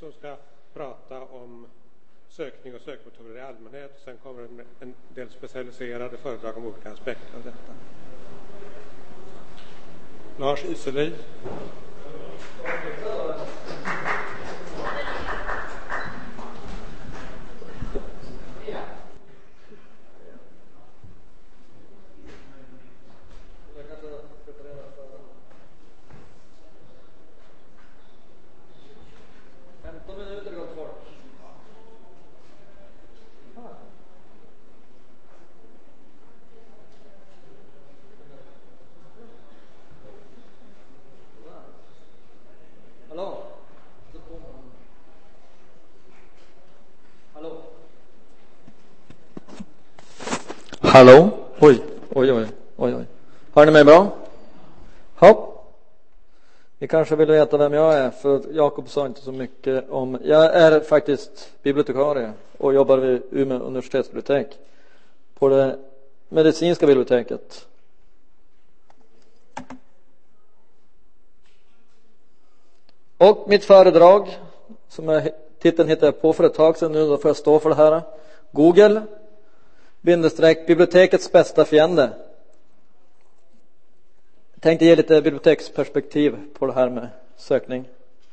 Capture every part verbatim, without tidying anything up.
som ska prata om sökning och sökmotorer i allmänhet. Sen kommer en del specialiserade föredrag om olika aspekter av detta. Lars Iseli. Hallå? Oj, oj, oj, oj, oj. Hör ni mig bra? Hopp. Ni kanske vill veta vem jag är, för Jakob sa inte så mycket om... Jag är faktiskt bibliotekarie och jobbar vid Umeå universitetsbibliotek på det medicinska biblioteket. Och mitt föredrag, som är, titeln hittade jag på för ett tag sedan, nu då får jag stå för det här. Google bindestreck bibliotekets bästa fiende. Jag tänkte ge lite biblioteksperspektiv på det här med sökning.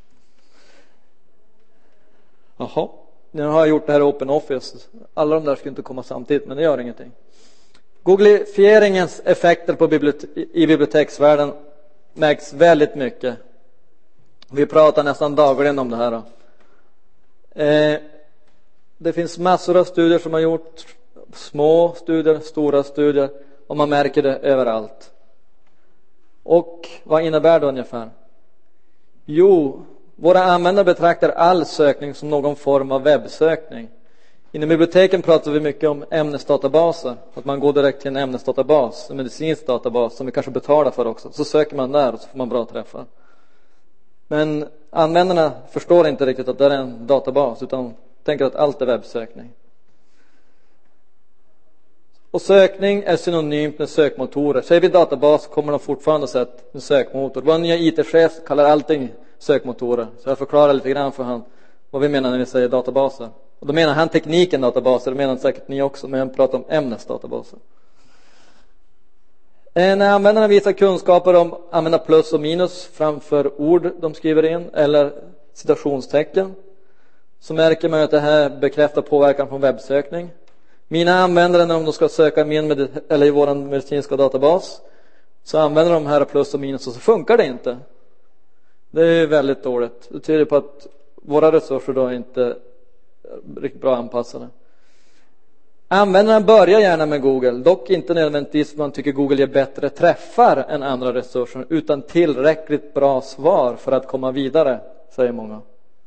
Jaha, nu har jag gjort det här i Open Office. Alla de där ska inte komma samtidigt, men det gör ingenting. Googlifieringens effekter på bibliotek- i biblioteksvärlden märks väldigt mycket. Vi pratar nästan dagligen om det här. Eh, det finns massor av studier som har gjort, små studier, stora studier, och man märker det överallt. Och vad innebär det ungefär? Jo, våra användare betraktar all sökning som någon form av webbsökning. Inom biblioteken pratar vi mycket om ämnesdatabaser. Att man går direkt till en ämnesdatabas, en medicinsk databas som vi kanske betalar för också. Så söker man där och så får man bra träffar. Men användarna förstår inte riktigt att det är en databas, utan tänker att allt är webbsökning. Och sökning är synonymt med sökmotorer. Säger vi databas kommer de fortfarande sett en sökmotor. Vår nya I T-chef kallar allting sökmotorer. Så jag förklarar lite grann för han vad vi menar när vi säger databaser. Och då menar han tekniken databaser, det menar säkert ni också, men jag pratar om ämnesdatabaser. När användarna visar kunskaper om använda plus och minus framför ord de skriver in eller citationstecken, så märker man att det här bekräftar påverkan från webbsökning. Mina användare, när de ska söka min med, eller i vår medicinska databas, så använder de här plus och minus och så funkar det inte. Det är väldigt dåligt. Det tyder på att våra resurser då inte är riktigt bra anpassade. Användarna börjar gärna med Google, dock inte nödvändigtvis man tycker Google ger bättre träffar än andra resurser, utan tillräckligt bra svar för att komma vidare, säger många.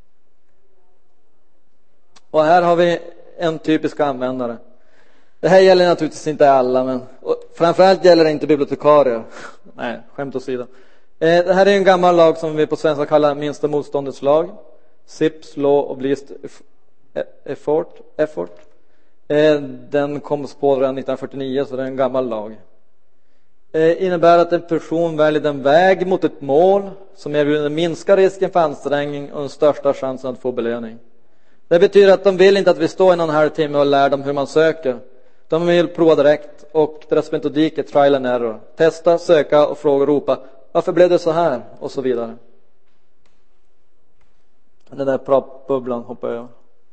Och här har vi en typisk användare. Det här gäller naturligtvis inte alla, men framförallt gäller det inte bibliotekarier. Nej, skämt åsido. Det här är en gammal lag som vi på svenska kallar minsta motståndets lag. S I P S, Law of Least Effort. effort. Den kom på redan nittonhundrafyrtionio, så det är en gammal lag. Det innebär att en person väljer en väg mot ett mål som erbjuder minska risken för ansträngning och den största chansen att få belöning. Det betyder att de vill inte att vi står i någon halvtimme och lär dem hur man söker. De vill prova direkt, och deras metodik är trial and error. Testa, söka och fråga och ropa. Varför blev det så här? Och så vidare. Den där proppbubblan hoppar jag.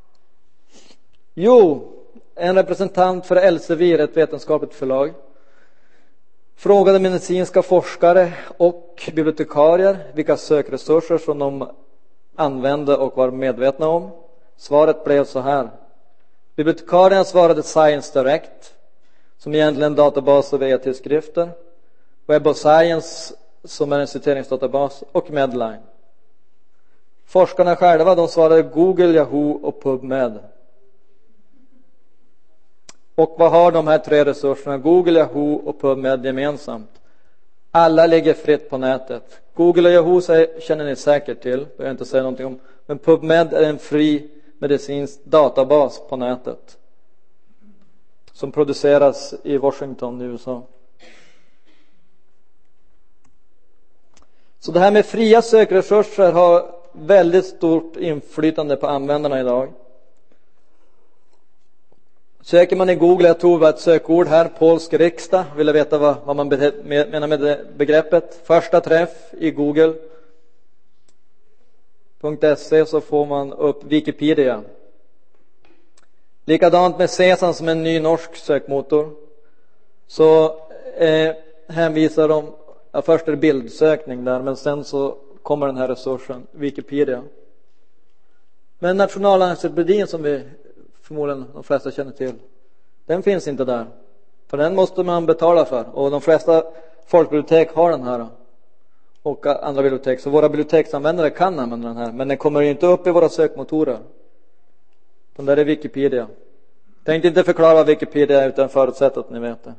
Jo, en representant för Elsevier, ett vetenskapligt förlag, frågade medicinska forskare och bibliotekarier vilka sökresurser som de använde och var medvetna om. Svaret blev så här. Bibliotekarierna svarade Science Direct, som egentligen är en databas av e-tidskrifter, Web of Science, som är en citeringsdatabas, och Medline. Forskarna själva, de svarade Google, Yahoo och PubMed. Och vad har de här tre resurserna, Google, Yahoo och PubMed, gemensamt? Alla ligger fritt på nätet. Google och Yahoo känner ni säkert till, det jag inte säga någonting om. Men PubMed är en fri medicinsk databas på nätet som produceras i Washington i U S A. Så det här med fria sökresurser har väldigt stort inflytande på användarna idag. Söker man i Google, jag tog ett sökord här, polsk riksdag, vill jag veta vad, vad man menar med det begreppet. Första träff i google punkt se så får man upp Wikipedia. Likadant med Sesam som en ny norsk sökmotor. Så eh, hänvisar de, ja, först är det bildsökning där, men sen så kommer den här resursen, Wikipedia. Men Nationalencyklopedin som vi förmodligen de flesta känner till, den finns inte där. För den måste man betala för. Och de flesta folkbibliotek har den här. Och andra bibliotek. Så våra biblioteksanvändare kan använda den här. Men den kommer inte upp i våra sökmotorer. Den där är Wikipedia. Tänkte inte förklara vad Wikipedia är utan förutsätt att ni vet det.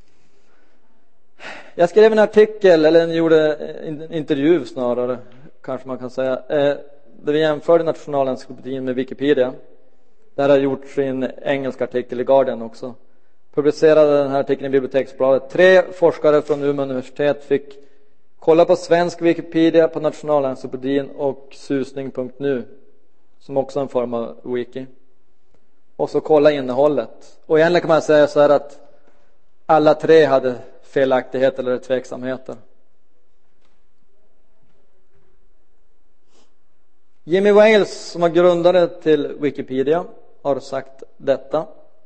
Jag skrev en artikel, eller en gjorde en intervju snarare, kanske man kan säga. Eh, där vi jämförde Nationalencyklopedin med Wikipedia. Där har gjort sin engelska artikel i Guardian också. Publicerade den här artikeln i Biblioteksbladet. Tre forskare från Umeå universitet fick kolla på svensk Wikipedia, på Nationalencyklopedin och susning punkt nu. Som också är en form av wiki. Och så kolla innehållet. Och egentligen kan man säga så här att alla tre hade felaktigheter eller tveksamheter. Jimmy Wales, som var grundare till Wikipedia, har sagt detta.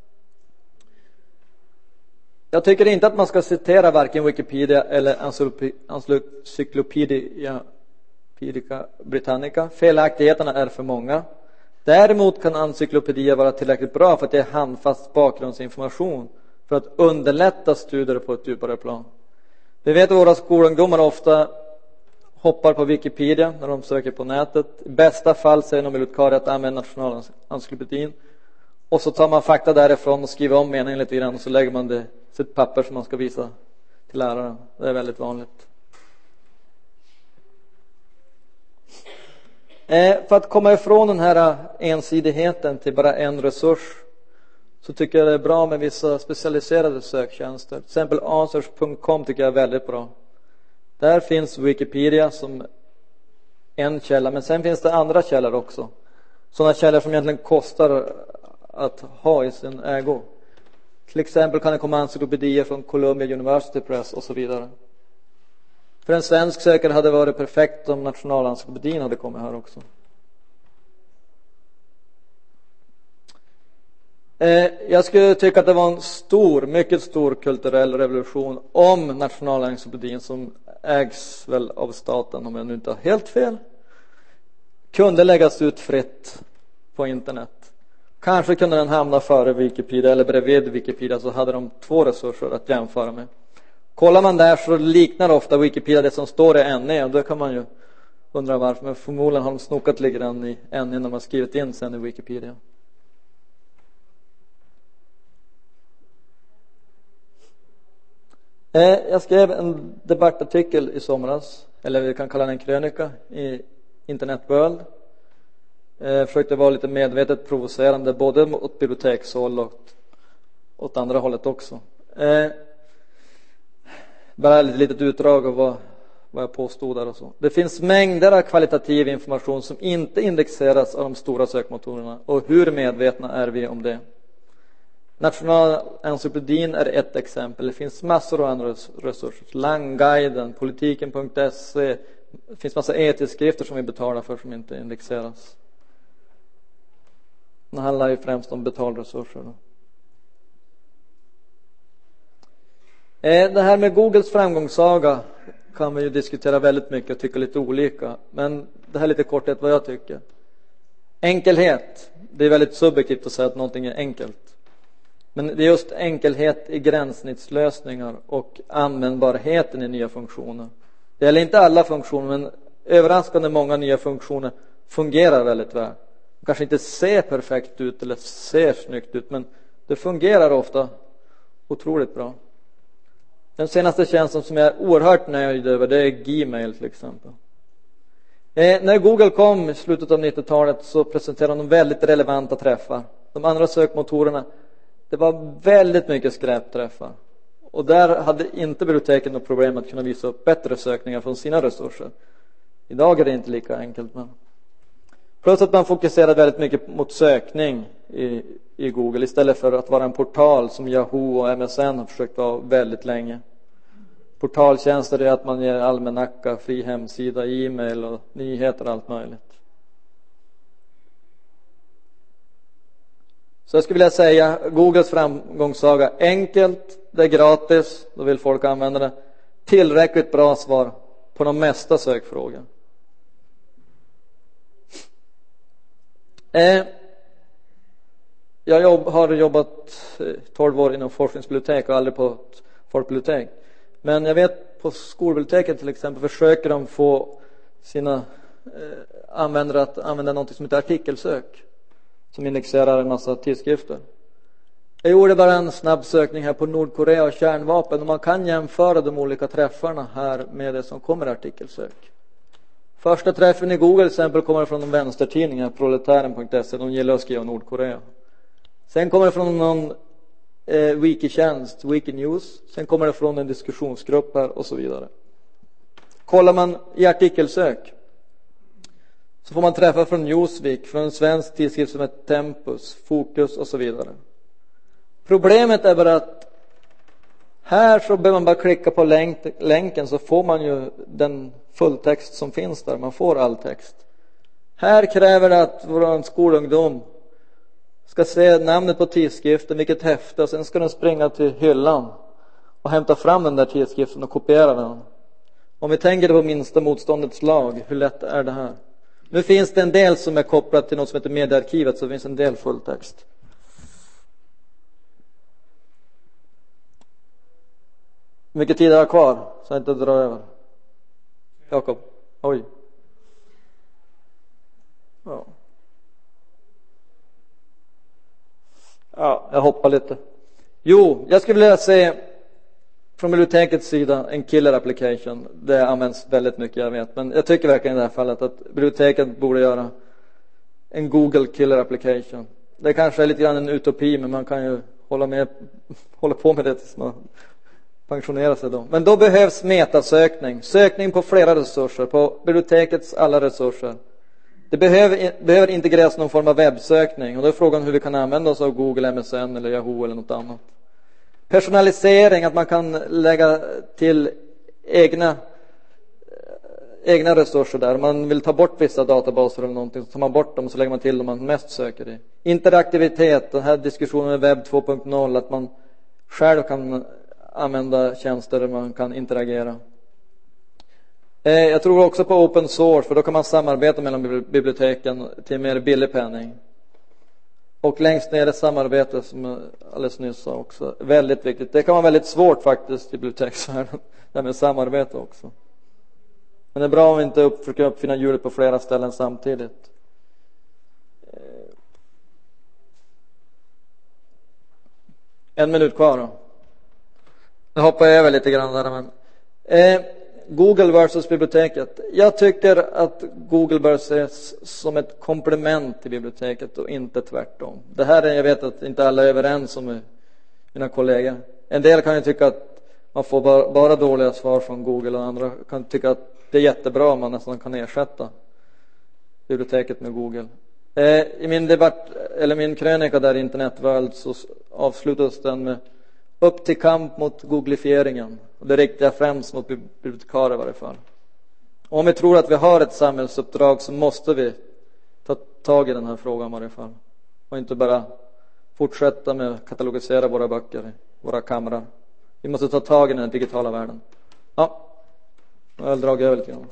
Jag tycker inte att man ska citera varken Wikipedia eller Encyclopedia Britannica. Felaktigheterna är för många. Däremot kan Encyclopedia vara tillräckligt bra för att ge handfast bakgrundsinformation för att underlätta studier på ett djupare plan. Vi vet att våra skolungdomar ofta hoppar på Wikipedia när de söker på nätet. I bästa fall säger de bibliotekarie att använda Nationalencyklopedin. Och så tar man fakta därifrån och skriver om meningen lite grann. Och så lägger man det i ett papper som man ska visa till läraren. Det är väldigt vanligt. Eh, för att komma ifrån den här ensidigheten till bara en resurs, så tycker jag det är bra med vissa specialiserade söktjänster. Till exempel answers punkt com tycker jag är väldigt bra. Där finns Wikipedia som en källa, men sen finns det andra källor också. Sådana källor som egentligen kostar att ha i sin ägo. Till exempel kan det komma encyklopedier från Columbia University Press och så vidare. För en svensk sökare hade det varit perfekt om Nationalencyklopedin hade kommit här också. Jag skulle tycka att det var en stor, mycket stor kulturell revolution om Nationalencyklopedin, som ägs väl av staten om jag nu inte har helt fel, kunde läggas ut fritt på internet. Kanske kunde den hamna före Wikipedia eller bredvid Wikipedia, så hade de två resurser att jämföra med. Kollar man där så liknar ofta Wikipedia det som står i N E, och då kan man ju undra varför, men förmodligen har de snokat lite grann i N E när man skrivit in sen i Wikipedia. Jag skrev en debattartikel i somras, eller vi kan kalla den en krönika, i Internet World. Jag försökte vara lite medvetet provocerande både åt bibliotekshåll och åt andra hållet också. Bara ett litet utdrag av vad, vad jag påstod där och så. Det finns mängder av kvalitativ information som inte indexeras av de stora sökmotorerna, och hur medvetna är vi om det? Nationalencyklopedin är ett exempel. Det finns massor av andra resurser. Langguiden, politiken punkt se. Det finns massa etiska skrifter som vi betalar för som inte indexeras. Det handlar ju främst om betalresurser då. Det här med Googles framgångssaga kan vi ju diskutera väldigt mycket och tycka lite olika. Men det här är lite korthet vad jag tycker. Enkelhet. Det är väldigt subjektivt att säga att någonting är enkelt. Men det är just enkelhet i gränssnittslösningar och användbarheten i nya funktioner. Det gäller inte alla funktioner, men överraskande många nya funktioner fungerar väldigt väl. Kanske inte ser perfekt ut eller ser snyggt ut, men det fungerar ofta otroligt bra. Den senaste tjänsten som jag är oerhört nöjd över, det är Gmail till exempel. Eh, när Google kom i slutet av nittiotalet så presenterade de väldigt relevanta träffar. De andra sökmotorerna, det var väldigt mycket skräpträffar. Och där hade inte biblioteken något problem att kunna visa upp bättre sökningar från sina resurser. Idag är det inte lika enkelt, men Plus att man fokuserar väldigt mycket mot sökning i, i Google istället för att vara en portal som Yahoo och M S N har försökt vara väldigt länge. Portaltjänster är att man ger almanacka, fri hemsida, e-mail och nyheter och allt möjligt. Så jag skulle vilja säga Googles framgångssaga: enkelt, det är gratis, då vill folk använda det. Tillräckligt bra svar på de mesta sökfrågor. Eh, jag jobb, har jobbat tolv år inom forskningsbibliotek och aldrig på ett folkbibliotek. Men jag vet på skolbiblioteken till exempel försöker de få sina eh, användare att använda något som heter artikelsök, som indexerar en massa tidskrifter. Jag gjorde bara en snabb sökning här på Nordkorea och kärnvapen, och man kan jämföra de olika träffarna här med det som kommer i artikelsök. Första träffen i Google till exempel kommer från en vänstertidning, proletären punkt se, de gillar att skriva Nordkorea. Sen kommer det från någon eh, wikitjänst, Wikinews. Sen kommer det från en diskussionsgrupp här och så vidare. Kollar man i artikelsök så får man träffa från Newsweek, från en svensk tidskrift som heter Tempus, Fokus och så vidare. Problemet är bara att här så behöver man bara klicka på länk, länken så får man ju den fulltext som finns där. Man får all text. Här kräver det att vår skolungdom ska se namnet på tidskriften, vilket häfte, och sen ska den springa till hyllan och hämta fram den där tidskriften och kopiera den. Om vi tänker på minsta motståndets lag, hur lätt är det här? Nu finns det en del som är kopplat till något som heter mediearkivet, så det finns en del fulltext. Hur mycket tid har jag kvar? Så jag inte drar över. Jakob. Oj. Ja. Ja, jag hoppar lite. Jo, jag skulle vilja se från bibliotekets sida en killer application. Det används väldigt mycket, jag vet. Men jag tycker verkligen i det här fallet att biblioteket borde göra en Google killer application. Det kanske är lite grann en utopi, men man kan ju hålla, med, hålla på med det tills man pensionerar sig då. Men då behövs metasökning. Sökning på flera resurser, på bibliotekets alla resurser. Det behöver, behöver integreras någon form av webbsökning. Och då är frågan hur vi kan använda oss av Google, M S N eller Yahoo eller något annat. Personalisering, att man kan lägga till egna, egna resurser där. Om man vill ta bort vissa databaser eller någonting, så tar man bort dem och så lägger man till dem man mest söker i. Interaktivitet, den här diskussionen med webb två punkt noll, att man själv kan använda tjänster där man kan interagera. Jag tror också på open source, för då kan man samarbeta mellan biblioteken till mer billig penning. Och längst ner är samarbete, som jag alldeles nyss sa också, väldigt viktigt. Det kan vara väldigt svårt faktiskt i biblioteksvärlden, det med samarbete också. Men det är bra om vi inte upp, försöker uppfinna hjulet på flera ställen samtidigt. En minut kvar då. Nu hoppar jag över lite grann där. Men. Eh, Google versus biblioteket. Jag tycker att Google bör ses som ett komplement till biblioteket och inte tvärtom. Det här är, jag vet att inte alla är överens om med mina kollegor. En del kan ju tycka att man får bara, bara dåliga svar från Google, och andra kan tycka att det är jättebra om man nästan kan ersätta biblioteket med Google. Eh, I min debatt, eller min krönika där i Internetvärld, så avslutades den med upp till kamp mot googlifieringen. Och det riktar jag främst mot bibliotekarer i varje fall. Och om vi tror att vi har ett samhällsuppdrag, så måste vi ta tag i den här frågan i varje fall. Och inte bara fortsätta med att katalogisera våra böcker i våra kamrar. Vi måste ta tag i den digitala världen. Ja, jag har dragit över lite grann.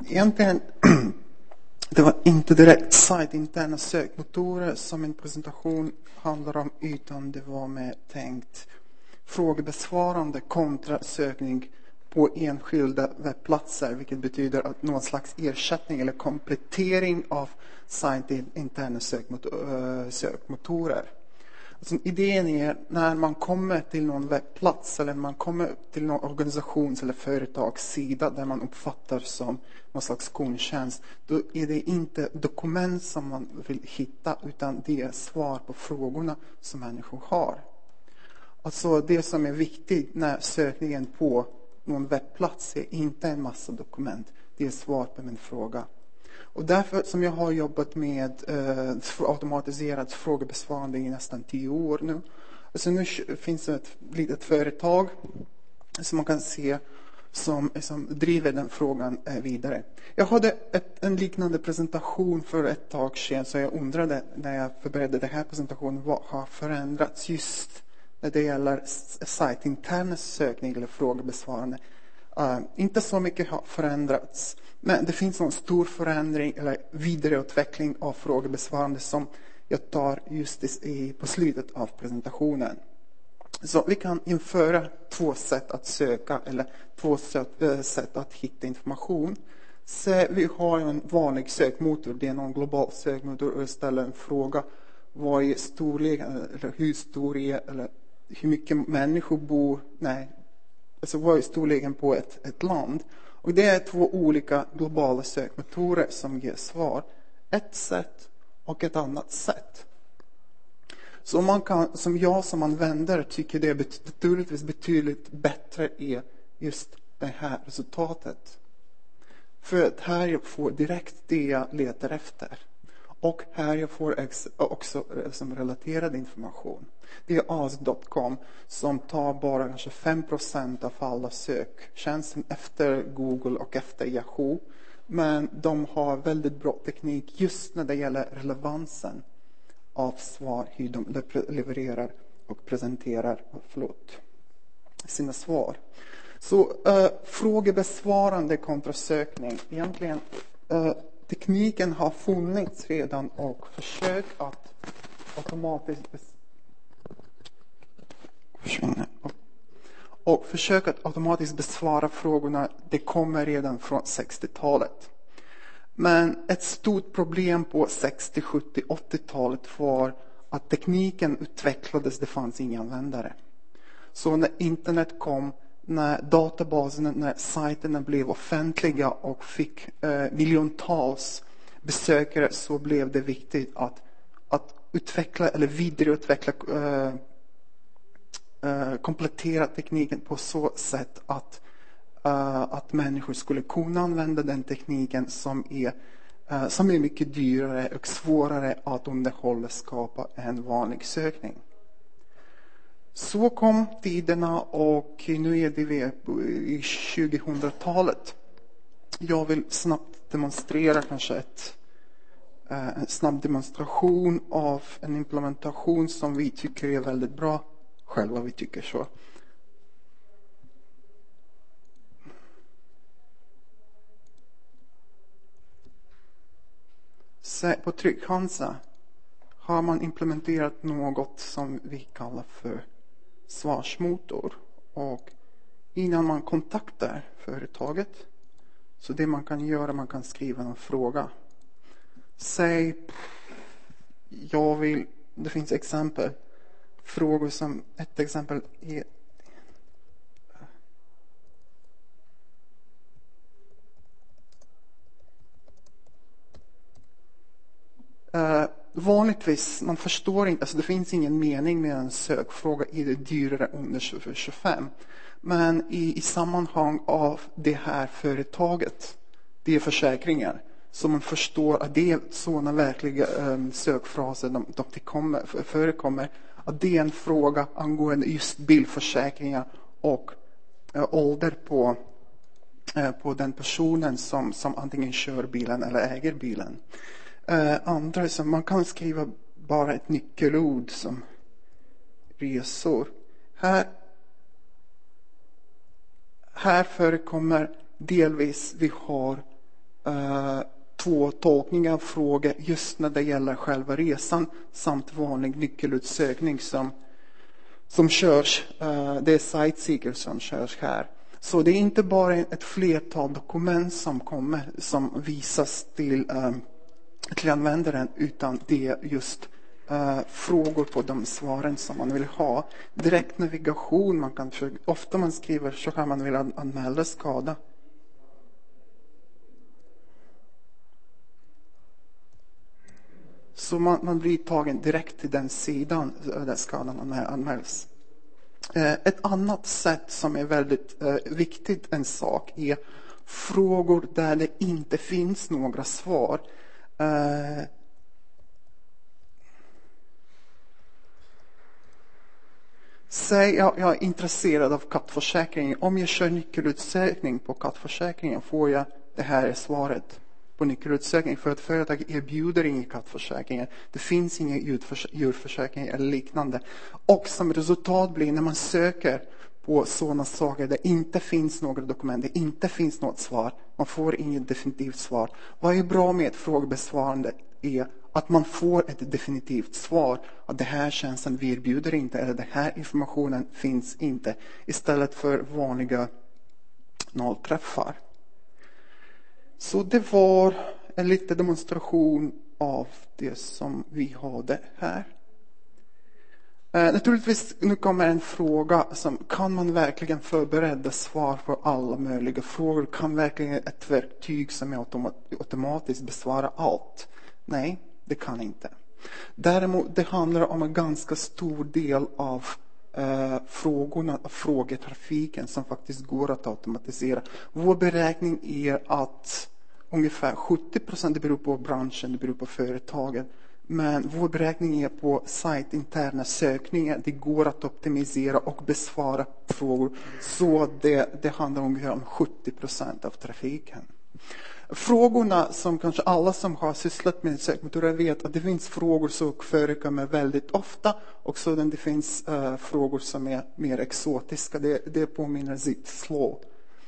egentligen det var inte direkt sajtinterna sökmotorer som min presentation handlar om, utan det var med tänkt frågebesvarande kontra sökning på enskilda webbplatser, vilket betyder att någon slags ersättning eller komplettering av sajtinterna sökmotor, sökmotorer. Alltså, idén är när man kommer till någon webbplats eller man kommer till någon organisations eller företagssida där man uppfattar som någon slags kundtjänst, då är det inte dokument som man vill hitta, utan det är svar på frågorna som människor har. Alltså det som är viktigt när sökningen på någon webbplats är inte en massa dokument, det är svar på min fråga. Och därför som jag har jobbat med eh, automatiserat frågebesvarande i nästan tio år nu. Alltså nu finns det ett litet företag som man kan se som, som driver den frågan eh, vidare. Jag hade ett, en liknande presentation för ett tag sedan, så jag undrade när jag förberedde den här presentationen vad har förändrats just när det gäller sajtinterna sökning eller frågebesvarande. Uh, inte så mycket har förändrats. Men det finns en stor förändring eller vidareutveckling av frågebesvarande som jag tar just i, på slutet av presentationen. Så vi kan införa två sätt att söka eller två sätt, äh, sätt att hitta information. Så vi har en vanlig sökmotor, det är någon global sökmotor, och ställer en fråga. Vad är storleken, eller hur stor är, eller hur mycket människor bor, nej, alltså vad är storleken på ett, ett land. Och det är två olika globala sökmotorer som ger svar. Ett sätt och ett annat sätt. Så man kan, som jag som användare tycker det är naturligtvis betydligt bättre är just det här resultatet. För att här jag får direkt det jag letar efter. Och här jag får också som relaterad information. Det är A S punkt com som tar bara kanske fem procent av alla söktjänster efter Google och efter Yahoo. Men de har väldigt bra teknik just när det gäller relevansen av svar, hur de levererar och presenterar förlåt, sina svar. Så uh, frågebesvarande kontra sökning. Egentligen uh, tekniken har funnits redan och försök att automatiskt bes- och, och försök att automatiskt besvara frågorna, det kommer redan från sextiotalet. Men ett stort problem på sextio, sjuttio, åttiotalet var att tekniken utvecklades, det fanns inga användare. Så när internet kom, när databaserna, när sajterna blev offentliga och fick eh, miljontals besökare, så blev det viktigt att, att utveckla eller vidareutveckla, eh, eh, komplettera tekniken på så sätt att, eh, att människor skulle kunna använda den tekniken som är, eh, som är mycket dyrare och svårare att underhålla, skapa en vanlig sökning. Så kom tiderna och nu är det i tjugohundratalet. Jag vill snabbt demonstrera kanske ett, en snabb demonstration av en implementation som vi tycker är väldigt bra. Själva vi tycker så. Så på Trygg-Hansa har man implementerat något som vi kallar för svarsmotor. Och innan man kontaktar företaget, så det man kan göra, man kan skriva en fråga. Säg, jag vill, det finns exempel, frågor som, ett exempel är Uh, vanligtvis, man förstår inte, alltså det finns ingen mening med en sökfråga i det dyrare under tjugofem. Men i, i sammanhang av det här företaget, det är försäkringar, så man förstår att det är sådana verkliga um, sökfraser de, de tillkommer, förekommer, att det är en fråga angående just bilförsäkringar och uh, ålder på, uh, på den personen som, som antingen kör bilen eller äger bilen. Uh, andra som man kan skriva bara ett nyckelord som resor. Här, här förekommer delvis vi har eh, två tolkningar av frågor just när det gäller själva resan samt vanlig nyckelutsökning som, som körs. Eh, det är SiteSeeker som körs här. Så det är inte bara ett flertal dokument som kommer som visas till, eh, till användaren, utan det är just eh, frågor på de svaren som man vill ha. Direktnavigation, man kan försöka, ofta man skriver så här man vill anmäla skada. Så man, man blir tagen direkt till den sidan där skadan anmäls. Ett annat sätt som är väldigt eh, viktigt en sak är frågor där det inte finns några svar. Eh, Säg jag, jag är intresserad av kattförsäkringen. Om jag kör nyckelutsökning på kattförsäkringen får jag det här är svaret på nyckelutsökning, för att företag erbjuder inga kattförsäkringar. Det finns inga djurförsäkringar eller liknande. Och som resultat blir när man söker på sådana saker där inte finns några dokument, det inte finns något svar, man får inget definitivt svar. Vad är bra med ett frågebesvarande är att man får ett definitivt svar. Att det här tjänsten vi erbjuder inte, eller den här informationen finns inte. Istället för vanliga nollträffar. Så det var en liten demonstration av det som vi hade här. Eh, naturligtvis, nu kommer en fråga som kan man verkligen förbereda svar på alla möjliga frågor? Kan verkligen ett verktyg som är automat- automatiskt besvara allt? Nej, det kan inte. Däremot, det handlar om en ganska stor del av eh, frågorna, frågetrafiken som faktiskt går att automatisera. Vår beräkning är att ungefär sjuttio procent det beror på branschen, det beror på företagen. Men vår beräkning är på sajtinterna sökningar. Det går att optimisera och besvara frågor. Så det, det handlar ungefär om sjuttio procent av trafiken. Frågorna som kanske alla som har sysslat med sökmotorer vet att det finns frågor som förekommer väldigt ofta. Och så det finns uh, frågor som är mer exotiska. Det, det påminner sitt slå.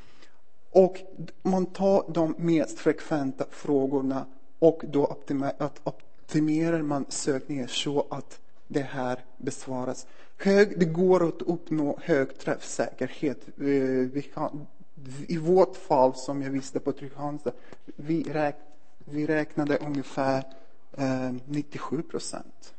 Och man tar de mest frekventa frågorna och då optimerar, att optimerar man sökningen så att det här besvaras. Hög, det går att uppnå hög träffsäkerhet. Vi kan, i vårt fall som jag visste på Trygg-Hansa, vi, räk, vi räknade ungefär eh, nittiosju procent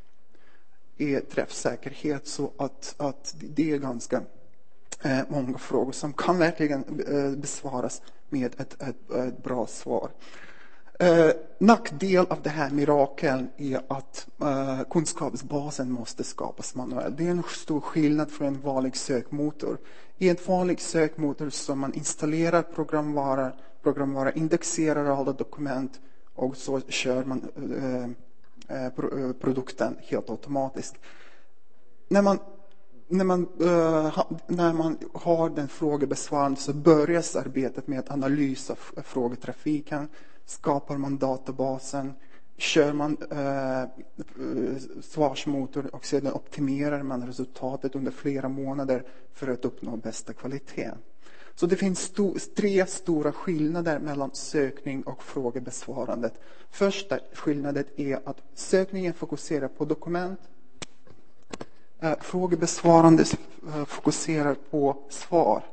i träffsäkerhet, så att, att det är ganska eh, många frågor som kan verkligen eh, besvaras med ett, ett, ett bra svar. Eh, nackdel av det här mirakeln är att eh, kunskapsbasen måste skapas manuellt. Det är en stor skillnad från en vanlig sökmotor. I en vanlig sökmotor som man installerar programvara, programvara indexerar alla dokument och så kör man eh, eh, produkten helt automatiskt. När man När man, uh, när man har den frågebesvarande så börjas arbetet med att analysera frågetrafiken. Skapar man databasen, kör man uh, svarsmotor och sedan optimerar man resultatet under flera månader för att uppnå bästa kvalitet. Så det finns sto- tre stora skillnader mellan sökning och frågebesvarandet. Första skillnaden är att sökningen fokuserar på dokument. Uh, frågebesvarande uh, fokuserar på svar.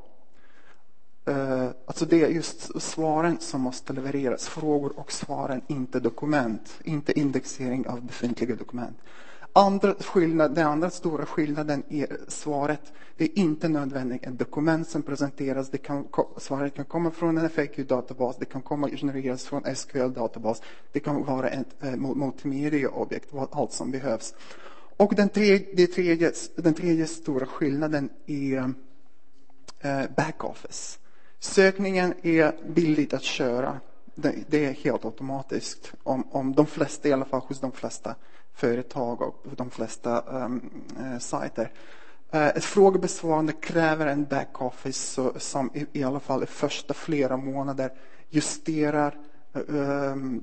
Uh, alltså det är just svaren som måste levereras. Frågor och svaren, inte dokument. Inte indexering av befintliga dokument. Andra skillnad, den andra stora skillnaden är svaret. Det är inte nödvändigt ett dokument som presenteras. Det kan, svaret kan komma från en F A Q-databas. Det kan komma genereras från S Q L-databas. Det kan vara ett uh, multimedia-objekt. Allt som behövs. Och den tredje, det tredje, den tredje stora skillnaden är eh, backoffice. Sökningen är billigt att köra. Det, det är helt automatiskt. Om, om de flesta, i alla fall hos de flesta företag och de flesta um, eh, sajter. Eh, ett frågebesvarande kräver en backoffice så, som i, i alla fall i första flera månader justerar um,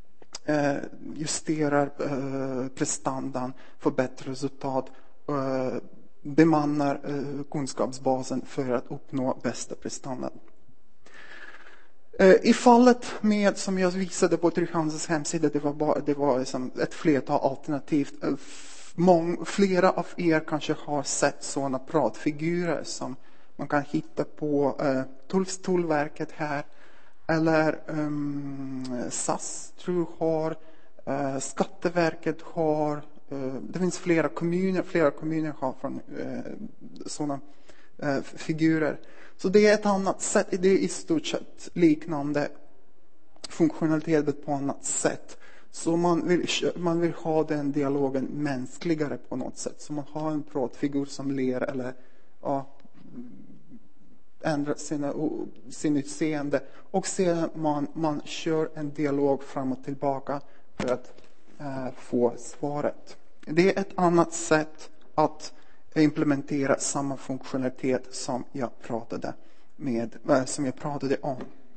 justerar eh, prestandan, får bättre resultat, eh, bemannar eh, kunskapsbasen för att uppnå bästa prestandan. I fallet med, som jag visade på Trygg-Hansas hemsida, det var, bara, det var liksom ett flertal alternativ. Mång, flera av er kanske har sett sådana pratfigurer som man kan hitta på eh, Tullverket här. Eller um, S A S tror jag har, uh, Skatteverket har, uh, det finns flera kommuner, flera kommuner har från uh, sådana uh, figurer. Så det är ett annat sätt, det är i stort sett liknande funktionalitet på annat sätt. Så man vill, man vill ha den dialogen mänskligare på något sätt. Så man har en pratfigur som ler eller ja, ändrar sina, sin utseende. Och sedan man, man kör en dialog fram och tillbaka för att eh, få svaret. Det är ett annat sätt att implementera samma funktionalitet som jag pratade, med, äh, som jag pratade om.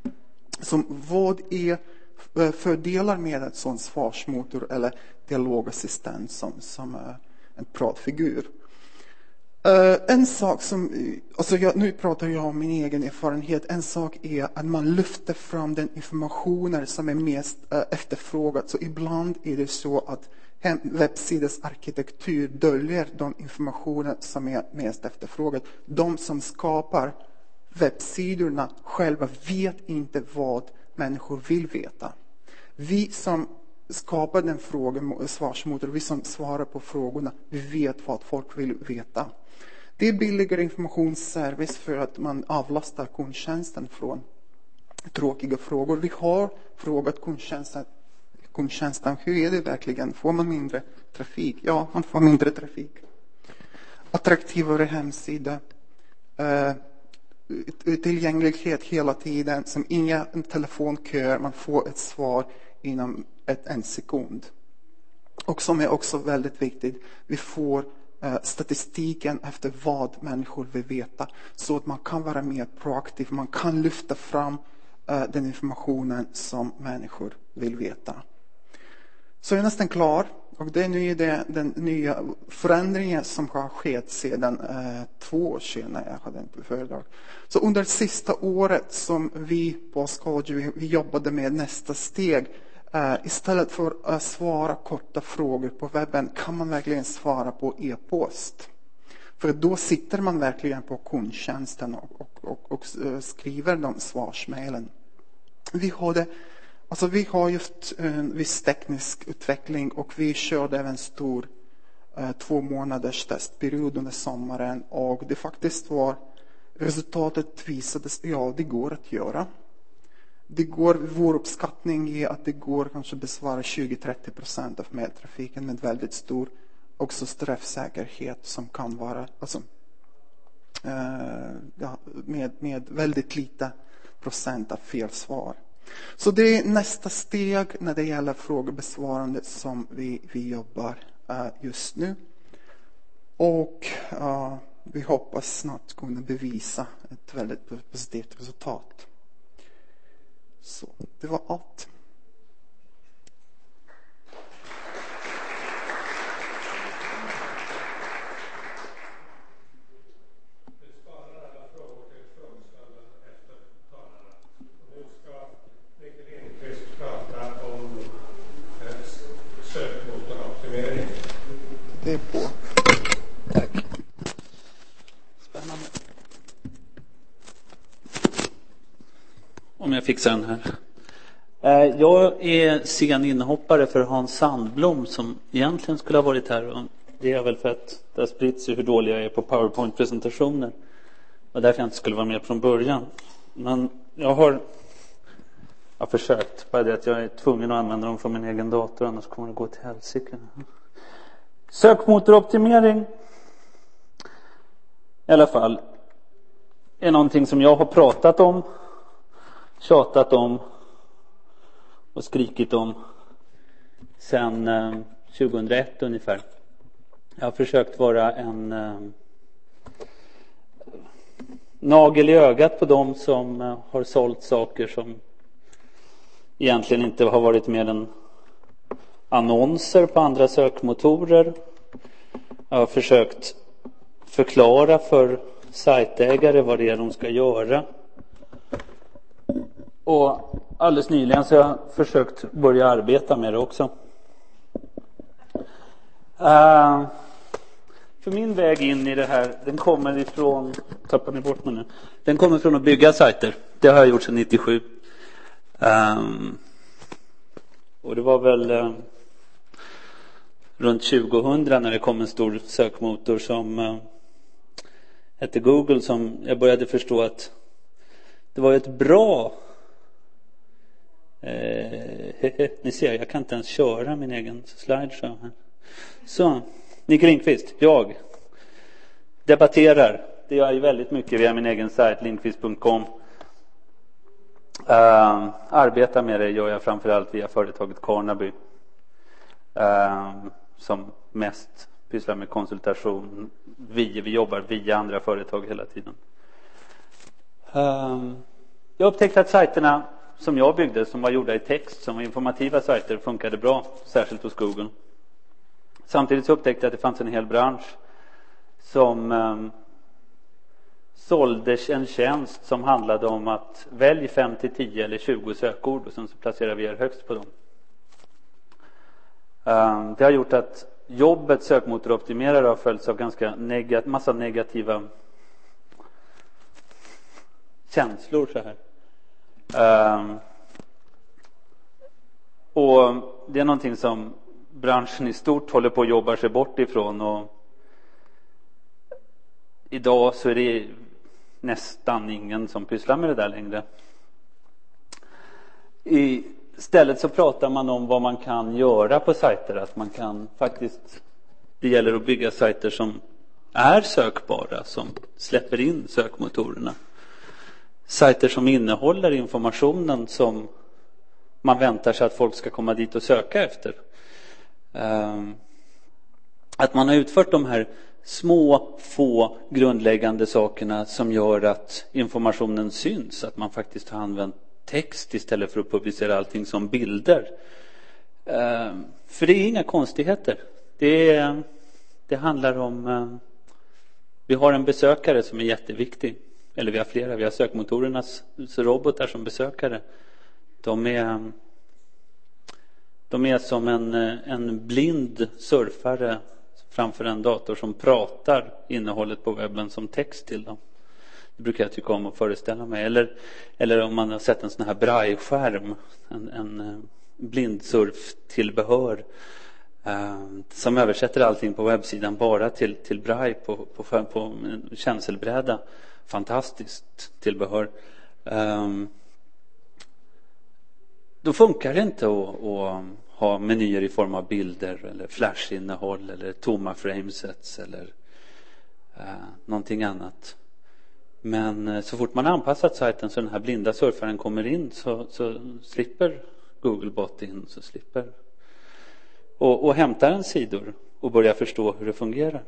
Som vad är fördelar med en sån svarsmotor eller dialogassistent som, som uh, en pratfigur? Uh, en sak som, alltså jag, nu pratar jag om min egen erfarenhet. En sak är att man lyfter fram den informationen som är mest uh, efterfrågad. Så ibland är det så att hem, webbsidors arkitektur döljer de informationer som är mest efterfrågad. De som skapar webbsidorna själva vet inte vad människor vill veta. Vi som skapar den frågan, svarsmotor, vi som svarar på frågorna, vi vet vad folk vill veta. Det är billigare informationsservice för att man avlastar kundtjänsten från tråkiga frågor. Vi har frågat kundtjänsten, kundtjänsten hur är det verkligen? Får man mindre trafik? Ja, man får mindre trafik. Attraktivare hemsida. Eh, tillgänglighet hela tiden, som inga telefonköer, man får ett svar inom ett, en sekund. Och som är också väldigt viktigt, vi får eh, statistiken efter vad människor vill veta, så att man kan vara mer proaktiv, man kan lyfta fram eh, den informationen som människor vill veta. Så jag är nästan klar. Och det är nu det, den nya förändringen som har skett sedan eh, två år sedan när jag hade en föredrag. Så under det sista året som vi på Skolge, vi, vi jobbade med nästa steg. Eh, istället för att svara korta frågor på webben kan man verkligen svara på e-post. För då sitter man verkligen på kundtjänsten och, och, och, och skriver de svarsmailen. Vi hade... Alltså vi har just en viss teknisk utveckling och vi körde även en stor eh, två månaders testperiod under sommaren, och det faktiskt var, resultatet visades, ja det går att göra. Det går, vår uppskattning är att det går kanske besvara tjugo till trettio procent av medtrafiken med väldigt stor också träffsäkerhet som kan vara, alltså, eh, ja, med, med väldigt lite procent av felsvar. Så det är nästa steg när det gäller frågebesvarande som vi, vi jobbar uh, just nu. Och uh, vi hoppas snart kunna bevisa ett väldigt positivt resultat. Så det var allt. Det är på. Tack. Spännande. Om jag fixar den här. Jag är sen inhoppare för Hans Sandblom som egentligen skulle ha varit här. Och det är väl för att det har spritts hur dålig jag är på PowerPoint-presentationer. Och därför jag inte skulle vara med från början. Men jag har, jag har försökt. Bara det att jag är tvungen att använda dem från min egen dator. Annars kommer det gå till helsike. Sökmotoroptimering i alla fall är någonting som jag har pratat om, tjatat om och skrikit om sedan eh, tjugohundraett ungefär. Jag har försökt vara en eh, nagel i ögat på dem som eh, har sålt saker som egentligen inte har varit mer än annonser på andra sökmotorer. Jag har försökt förklara för sajtägare vad det är de ska göra. Och alldeles nyligen så har jag försökt börja arbeta med det också. Uh, för min väg in i det här, den kommer ifrån, tappar ni bort mig nu, den kommer från att bygga sajter. Det har jag gjort sedan nittiosju. Um, och det var väl uh, runt tjugohundra när det kom en stor sökmotor som uh, hette Google, som jag började förstå att det var ett bra eh, ni ser, jag kan inte ens köra min egen slideshow här. Så, Nick Lindqvist, jag debatterar. Det gör jag väldigt mycket via min egen sajt lindqvist punkt com. Uh, arbetar med det gör jag framförallt via företaget Carnaby. Uh, som mest pysslar med konsultation. Vi, vi jobbar via andra företag hela tiden. Uh, jag upptäckte att sajterna som jag byggde, som var gjorda i text, som var informativa sajter, funkade bra, särskilt hos Google. Samtidigt så upptäckte jag att det fanns en hel bransch som um, sålde en tjänst som handlade om att välj fem till tio eller tjugo sökord och sen så placerar vi er högst på dem. Um, det har gjort att jobbet sökmotoroptimerare har följts av ganska negat- massa negativa känslor så här. Um, och det är någonting som branschen i stort håller på att jobba sig bort ifrån, och idag så är det nästan ingen som pysslar med det där längre. Istället så pratar man om vad man kan göra på sajter, att man kan faktiskt, det gäller att bygga sajter som är sökbara, som släpper in sökmotorerna. Sajter som innehåller informationen som man väntar sig att folk ska komma dit och söka efter. Att man har utfört de här små, få grundläggande sakerna som gör att informationen syns. Att man faktiskt har använt text istället för att publicera allting som bilder. För det är inga konstigheter. Det, är, det handlar om... Vi har en besökare som är jätteviktig. Eller vi har flera. Vi har sökmotorernas robotar som besökare. De är... De är som en, en blind surfare framför en dator som pratar innehållet på webben som text till dem. Det brukar jag tycka om att föreställa mig. Eller, eller om man har sett en sån här braille-skärm, en, en blindsurftillbehör eh, som översätter allting på webbsidan bara till, till braille på, på, på en känselbräda. Fantastiskt tillbehör. Eh, Då funkar det inte att, att ha menyer i form av bilder eller flashinnehåll eller tomma framesets eller uh, någonting annat. Men uh, så fort man anpassat sajten så den här blinda surfaren kommer in så, så slipper Googlebot in, så slipper och, och hämtar en sidor och börjar förstå hur det fungerar.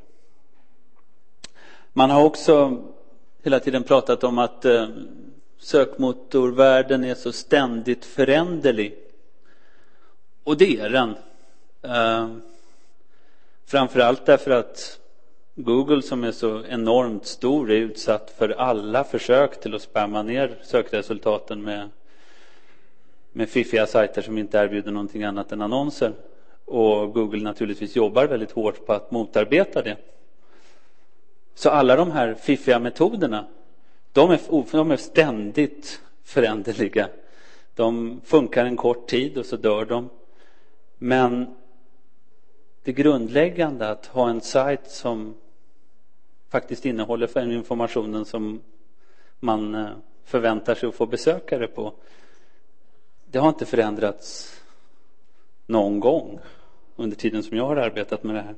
Man har också hela tiden pratat om att uh, sökmotorvärlden är så ständigt föränderlig. Och det är den. Uh, framförallt därför att Google, som är så enormt stor, är utsatt för alla försök till att spamma ner sökresultaten med, med fiffiga sajter som inte erbjuder någonting annat än annonser. Och Google naturligtvis jobbar väldigt hårt på att motarbeta det. Så alla de här fiffiga metoderna, De är, de är ständigt föränderliga. De funkar en kort tid och så dör de. Men det grundläggande, att ha en sajt som faktiskt innehåller för den informationen som man förväntar sig att få besökare på, det har inte förändrats någon gång under tiden som jag har arbetat med det här.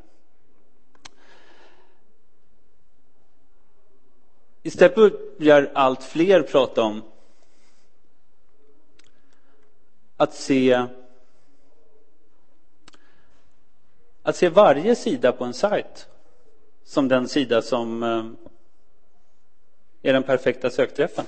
Istället börjar allt fler prata om att se att se varje sida på en sajt som den sida som är den perfekta sökträffen.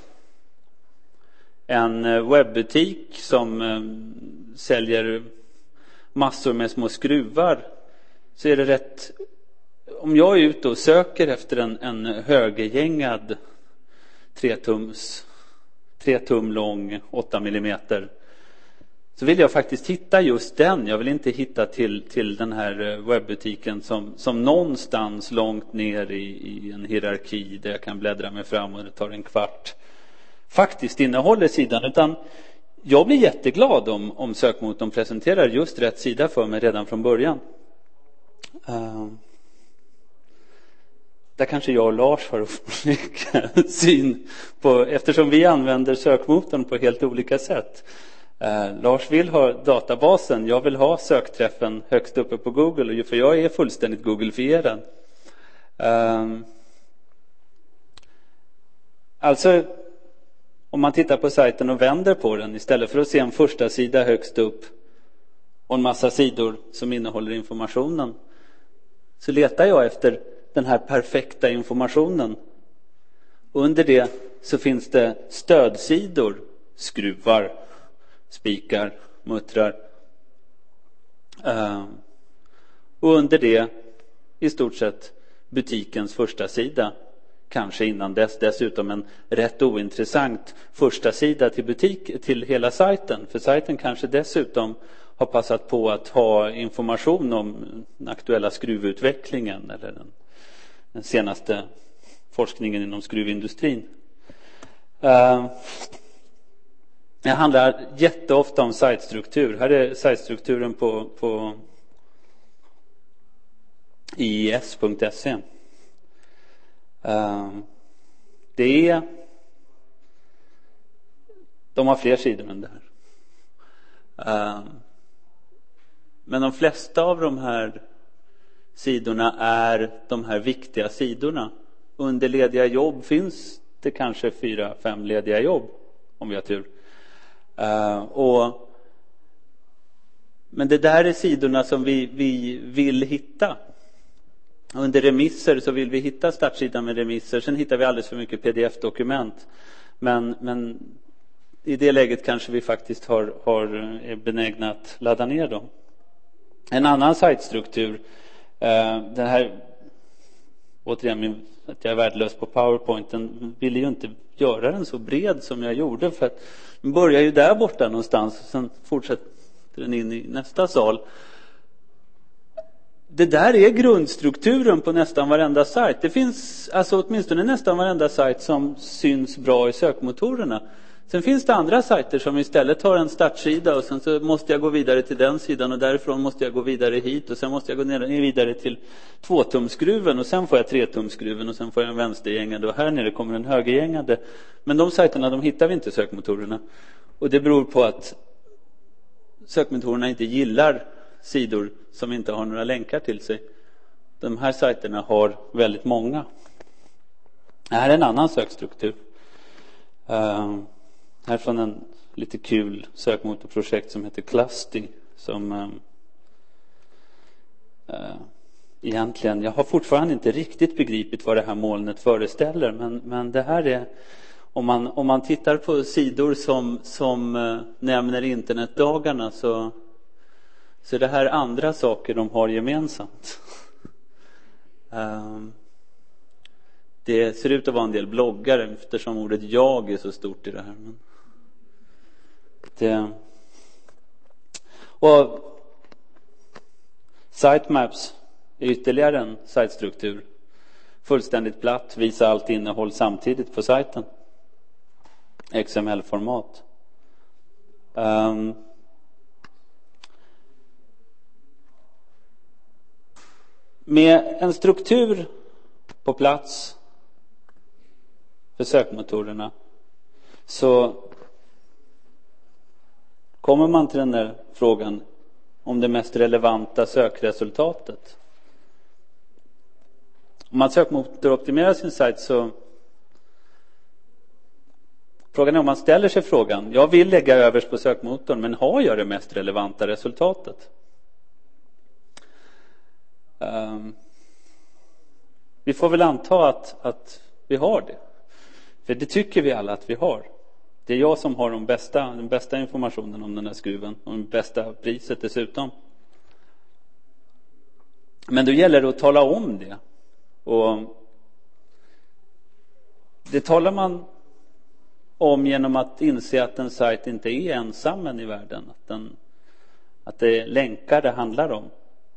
En webbutik som säljer massor med små skruvar, så är det rätt. Om jag är ute och söker efter en, en högergängad tretums tre tum lång, åtta millimeter, så vill jag faktiskt hitta just den. Jag vill inte hitta till, till den här webbutiken som, som någonstans långt ner i, i en hierarki där jag kan bläddra mig fram och det tar en kvart faktiskt innehåller sidan. Utan jag blir jätteglad om, om sökmotorn presenterar just rätt sida för mig redan från början. Uh, där kanske jag och Lars har olika syn på, eftersom vi använder sökmotorn på helt olika sätt. Uh, Lars vill ha databasen, jag vill ha sökträffen högst uppe på Google, för jag är fullständigt Google-fierad. Uh, alltså, om man tittar på sajten och vänder på den, istället för att se en första sida högst upp och en massa sidor som innehåller informationen, så letar jag efter den här perfekta informationen. Och under det så finns det stödsidor, skruvar, spikar, muttrar. Uh, och under det i stort sett butikens första sida. Kanske innan dess dessutom en rätt ointressant första sida till butik, till hela sajten. För sajten kanske dessutom har passat på att ha information om den aktuella skruvutvecklingen eller den, den senaste forskningen inom skruvindustrin. Uh, det handlar jätteofta om sajtstruktur. Här är sajtstrukturen på, på I S punkt se. Uh, det är de har fler sidor än det här. Uh, men de flesta av de här sidorna är de här viktiga sidorna. Under lediga jobb finns det kanske fyra, fem lediga jobb om vi har tur. Uh, och, men det där är sidorna som vi, vi vill hitta. Under remisser så vill vi hitta startsidan med remisser. Sen hittar vi alldeles för mycket P D F-dokument. Men, men i det läget kanske vi faktiskt har, har, är benägna att ladda ner dem. En annan sajtstruktur. Eh, den här, återigen, att jag är värdelös på PowerPoint. Den ville ju inte göra den så bred som jag gjorde. För att den börjar ju där borta någonstans. Sen fortsätter den in i nästa sal. Det där är grundstrukturen på nästan varenda sajt. Det finns alltså åtminstone nästan varenda sajt som syns bra i sökmotorerna. Sen finns det andra sajter som istället har en startsida och sen så måste jag gå vidare till den sidan och därifrån måste jag gå vidare hit och sen måste jag gå ner vidare till tvåtumskruven och sen får jag tretumskruven och sen får jag en vänstergängande och här nere kommer en högergängande. Men de sajterna de hittar vi inte i sökmotorerna. Och det beror på att sökmotorerna inte gillar sidor som inte har några länkar till sig. De här sajterna har väldigt många. Det här är en annan sökstruktur. Uh, här är från en lite kul sökmotorprojekt som heter Clusty. Som um, uh, egentligen, jag har fortfarande inte riktigt begripit vad det här molnet föreställer. Men, men det här är, om man, om man tittar på sidor som, som uh, nämner internetdagarna så Så det här är andra saker de har gemensamt. Um, det ser ut att vara en del bloggare eftersom ordet jag är så stort i det här. Men det, och sitemaps är ytterligare en sajtstruktur. Fullständigt platt, visa allt innehåll samtidigt på sajten. X M L-format. Um, Med en struktur på plats för sökmotorerna så kommer man till den där frågan om det mest relevanta sökresultatet. Om man sökmotoroptimerar sin sajt så frågan är om man ställer sig frågan, jag vill lägga överst på sökmotorn men har jag det mest relevanta resultatet? Um, vi får väl anta att, att vi har det. För det tycker vi alla att vi har. Det är jag som har de bästa, den bästa informationen om den här skruven. Och det bästa priset dessutom. Men då gäller det att tala om det. Och det talar man om genom att inse att en sajt inte är ensam i världen. Att, den, att det är länkar det handlar om.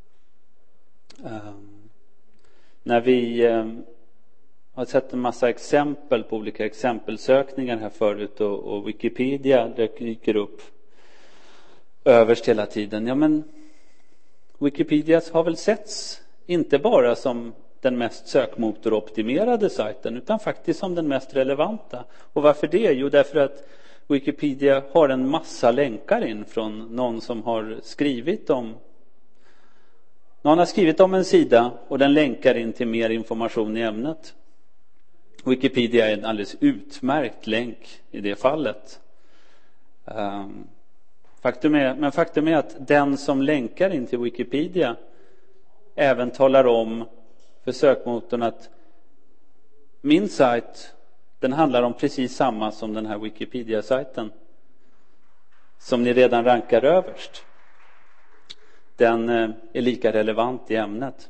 Um, när vi um, har sett en massa exempel på olika exempelsökningar här förut och, och Wikipedia dyker upp överst hela tiden. Ja, men Wikipedia har väl setts inte bara som den mest sökmotoroptimerade sajten utan faktiskt som den mest relevanta. Och varför det? Jo, därför att Wikipedia har en massa länkar in från någon som har skrivit om någon har skrivit om en sida och den länkar in till mer information i ämnet. Wikipedia är en alldeles utmärkt länk i det fallet. Um, faktum är, men faktum är att den som länkar in till Wikipedia även talar om för sökmotorn att min sajt, den handlar om precis samma som den här Wikipedia-sajten som ni redan rankar överst. Den är lika relevant i ämnet.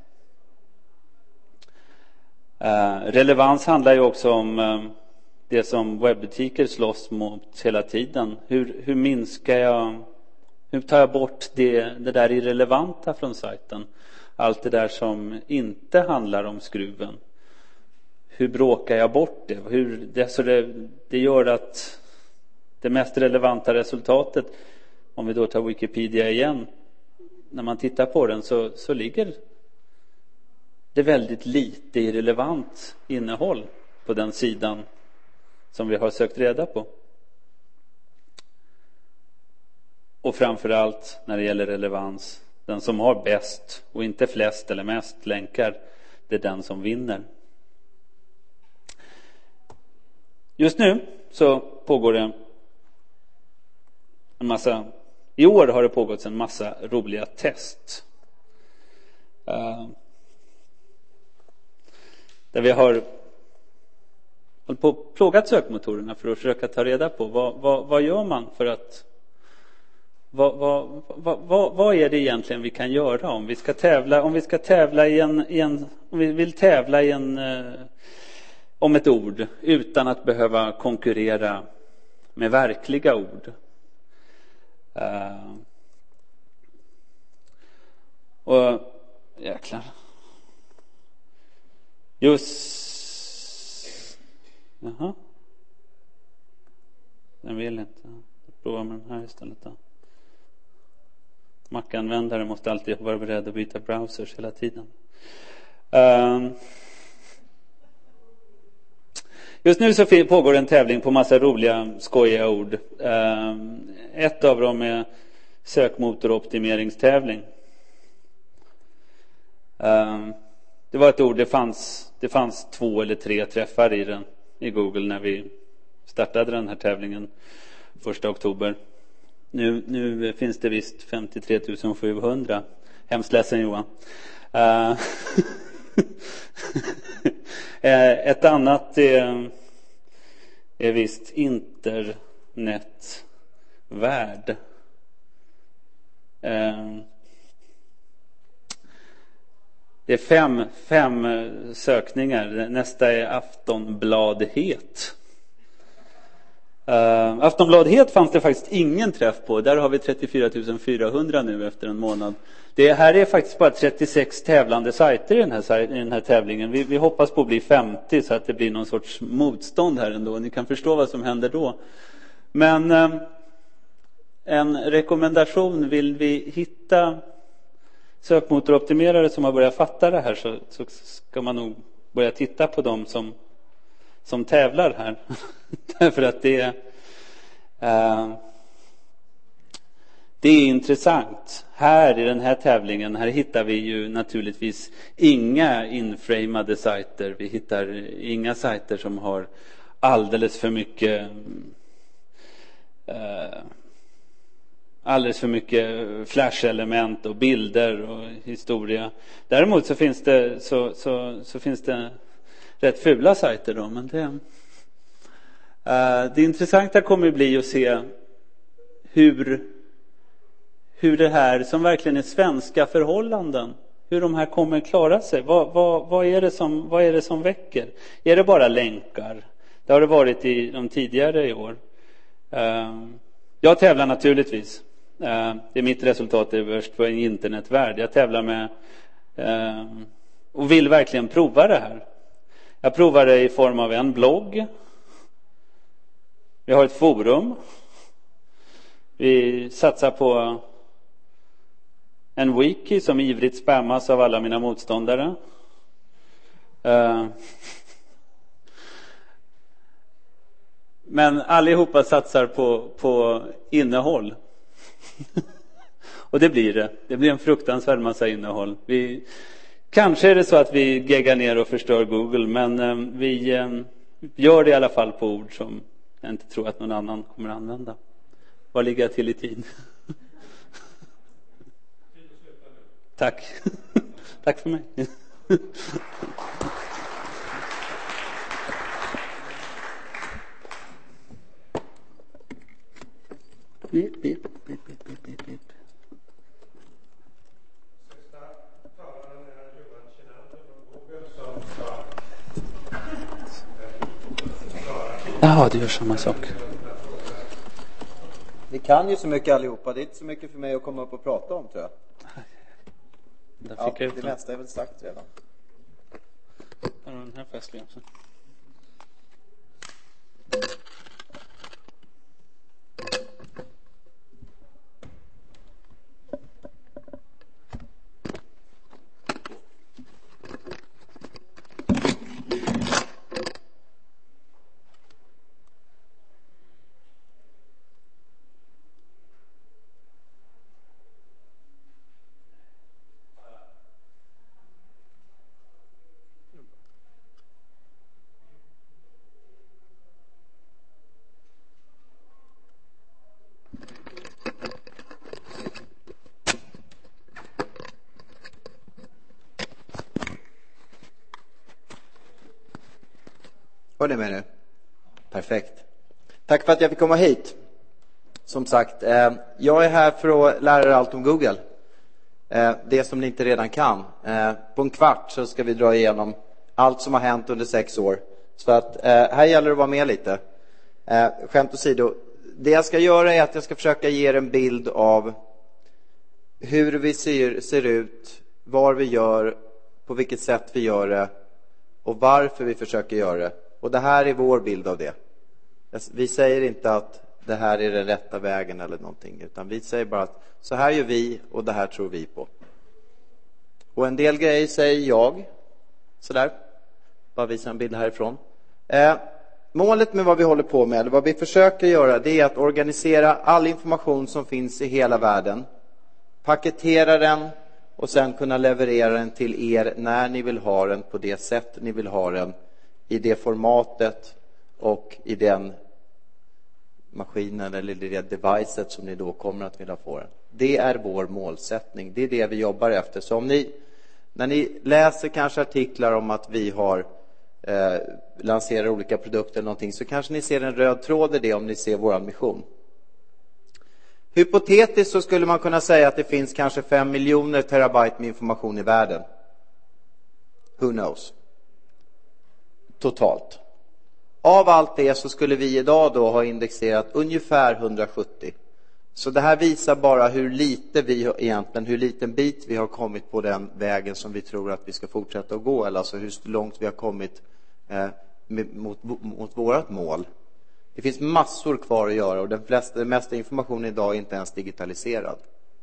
Uh, relevans handlar ju också om uh, det som webbutiker slåss mot hela tiden. Hur, hur minskar jag, hur tar jag bort det, det där irrelevanta från sajten? Allt det där som inte handlar om skruven. Hur bråkar jag bort det? Hur, det, så det, det gör att det mest relevanta resultatet, om vi då tar Wikipedia igen, när man tittar på den så, så ligger det väldigt lite irrelevant innehåll på den sidan som vi har sökt reda på. Och framförallt när det gäller relevans, den som har bäst och inte flest eller mest länkar, det är den som vinner. Just nu så pågår det en massa, i år har det pågått en massa roliga test. Uh, där vi har hållit på och plågat sökmotorerna för att försöka ta reda på vad, vad, vad gör man för att vad, vad, vad, vad, vad är det egentligen vi kan göra om vi ska tävla om vi ska tävla i en, i en om vi vill tävla i en eh, om ett ord utan att behöva konkurrera med verkliga ord. Uh, och jäklar. Just. Jaha. Den vill inte. Jag provar med den här istället då. Mac-användare måste alltid vara beredd att byta browsers hela tiden. Uh, Just nu så pågår en tävling på massa roliga, skojiga ord. Uh, ett av dem är sökmotoroptimeringstävling. Uh, det var ett ord, det fanns, det fanns två eller tre träffar i den i Google när vi startade den här tävlingen första oktober. Nu, nu finns det visst femtiotre tusen sjuhundra. Hemskt ledsen Johan. Uh, ett annat är, är visst internetvärld. Uh, det är fem, fem sökningar. Nästa är Aftonbladhet. Uh, Aftonbladhet fanns det faktiskt ingen träff på. Där har vi trettiofyra tusen fyrahundra nu efter en månad. Det här är faktiskt bara trettiosex tävlande sajter i den här, i den här tävlingen. Vi, vi hoppas på att bli femtio så att det blir någon sorts motstånd här ändå. Ni kan förstå vad som händer då. Men uh, en rekommendation, vill vi hitta sökmotoroptimerare som har börjat fatta det här så, så ska man nog börja titta på dem som, som tävlar här. Därför att det är, uh, det är intressant. Här i den här tävlingen, här hittar vi ju naturligtvis inga inframade sajter. Vi hittar inga sajter som har alldeles för mycket uh, alldeles för mycket flash-element och bilder och historia. Däremot så finns det så, så, så finns det rätt fula sajter då, men det Uh, det intressanta kommer att bli att se hur, hur det här som verkligen är svenska förhållanden, hur de här kommer klara sig. Vad, vad, vad, är det som, vad är det som väcker? Är det bara länkar? Det har det varit i de tidigare i år. Jag tävlar naturligtvis. Det är mitt resultat överst på en internetvärld. Jag tävlar med och vill verkligen prova det här. Jag provar det i form av en blogg. Vi har ett forum. Vi satsar på en wiki som ivrigt spammas av alla mina motståndare. Men allihopa satsar på, på innehåll. Och det blir det. Det blir en fruktansvärd massa innehåll. Vi, kanske är det så att vi geggar ner och förstör Google, men eh, vi eh, gör det i alla fall på ord som jag inte tror att någon annan kommer att använda. Vad ligger jag till i tid? Tack. Tack för mig. Bip, bip, bip, bip, bip, bip, bip. Sista talaren är Johan Kinander från Google som ska Ja, det gör samma sak. Ni kan ju så mycket allihopa. Det är inte så mycket för mig att komma upp och prata om, tror jag. Där Ja, fick jag ut det den. mesta är väl sagt redan. Här har den här festliga också. Hör ni med nu? Perfekt. Tack för att jag fick komma hit. Som sagt, eh, jag är här för att lära er allt om Google. Eh, det som ni inte redan kan. Eh, på en kvart så ska vi dra igenom allt som har hänt under sex år. Så att eh, här gäller det att vara med lite. Eh, skämt åsido. Det jag ska göra är att jag ska försöka ge er en bild av hur vi ser, ser ut, var vi gör, på vilket sätt vi gör det och varför vi försöker göra det. Och det här är vår bild av det. Vi säger inte att det här är den rätta vägen eller någonting, utan vi säger bara att så här gör vi och det här tror vi på. Och en del grejer säger jag. Sådär. Bara visa en bild härifrån. Eh, målet med vad vi håller på med, eller vad vi försöker göra, det är att organisera all information som finns i hela världen. Paketera den och sen kunna leverera den till er när ni vill ha den på det sätt ni vill ha den. I det formatet och i den maskinen eller det devicet som ni då kommer att vilja få den. Det är vår målsättning. Det är det vi jobbar efter. Så om ni, när ni läser kanske artiklar om att vi har eh, lanserar olika produkter eller någonting, så kanske ni ser en röd tråd i det om ni ser vår mission. Hypotetiskt så skulle man kunna säga att det finns kanske fem miljoner terabyte med information i världen. Who knows? Totalt. Av allt det så skulle vi idag då ha indexerat ungefär hundrasjuttio. Så det här visar bara hur lite vi egentligen, hur liten bit vi har kommit på den vägen som vi tror att vi ska fortsätta att gå. Eller alltså hur långt vi har kommit eh, mot, mot vårat mål. Det finns massor kvar att göra och den, flesta, den mesta informationen idag är inte ens digitaliserad.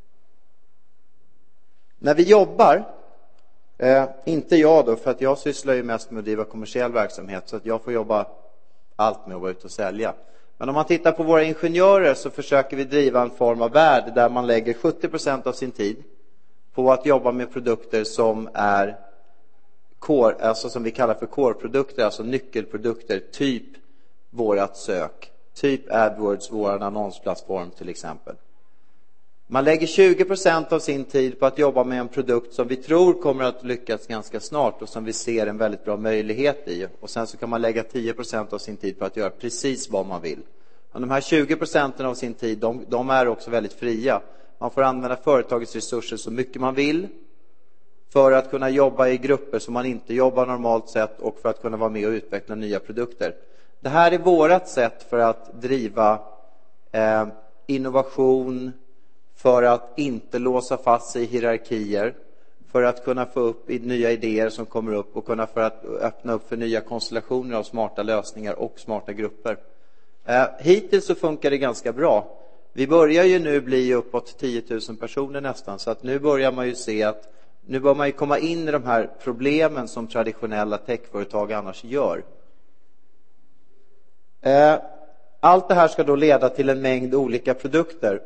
När vi jobbar, eh, inte jag då, för att jag sysslar ju mest med att driva kommersiell verksamhet, så att jag får jobba allt med att vara ute och sälja. Men om man tittar på våra ingenjörer så försöker vi driva en form av värld där man lägger sjuttio procent av sin tid på att jobba med produkter som är core, alltså som vi kallar för core-produkter, alltså nyckelprodukter, typ vårat sök, typ AdWords, vår annonsplattform till exempel. Man lägger tjugo procent av sin tid på att jobba med en produkt som vi tror kommer att lyckas ganska snart och som vi ser en väldigt bra möjlighet i. Och sen så kan man lägga tio procent av sin tid på att göra precis vad man vill. Och de här tjugo procenten av sin tid, de, de är också väldigt fria. Man får använda företagets resurser så mycket man vill för att kunna jobba i grupper som man inte jobbar normalt sett och för att kunna vara med och utveckla nya produkter. Det här är vårat sätt för att driva eh, innovation, för att inte låsa fast sig i hierarkier, för att kunna få upp nya idéer som kommer upp och kunna för att öppna upp för nya konstellationer av smarta lösningar och smarta grupper. Eh, hittills så funkar det ganska bra. Vi börjar ju nu bli uppåt tio tusen personer nästan, så att nu börjar man ju se att nu bör man ju komma in i de här problemen som traditionella techföretag annars gör. Eh, allt det här ska då leda till en mängd olika produkter.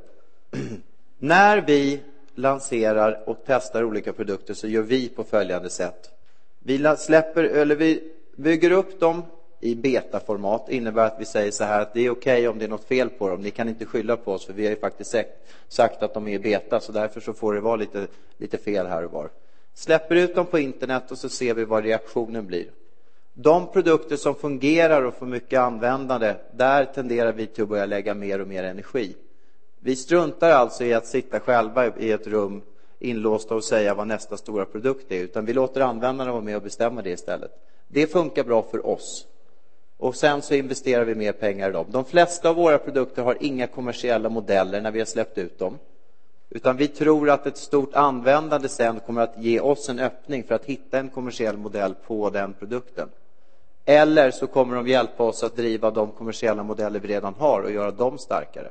När vi lanserar och testar olika produkter så gör vi på följande sätt. Vi släpper, eller vi bygger upp dem i betaformat. Det innebär att vi säger så här att det är okej om det är något fel på dem. Ni kan inte skylla på oss, för vi har ju faktiskt sagt att de är i beta, så därför så får det vara lite, lite fel här och var. Släpper ut dem på internet och så ser vi vad reaktionen blir. De produkter som fungerar och får mycket användande, där tenderar vi till att börja lägga mer och mer energi. Vi struntar alltså i att sitta själva i ett rum inlåsta och säga vad nästa stora produkt är, utan vi låter användarna vara med och bestämma det istället. Det funkar bra för oss. Och sen så investerar vi mer pengar i dem. De flesta av våra produkter har inga kommersiella modeller när vi har släppt ut dem. Utan vi tror att ett stort användande sen kommer att ge oss en öppning för att hitta en kommersiell modell på den produkten. Eller så kommer de hjälpa oss att driva de kommersiella modeller vi redan har och göra dem starkare.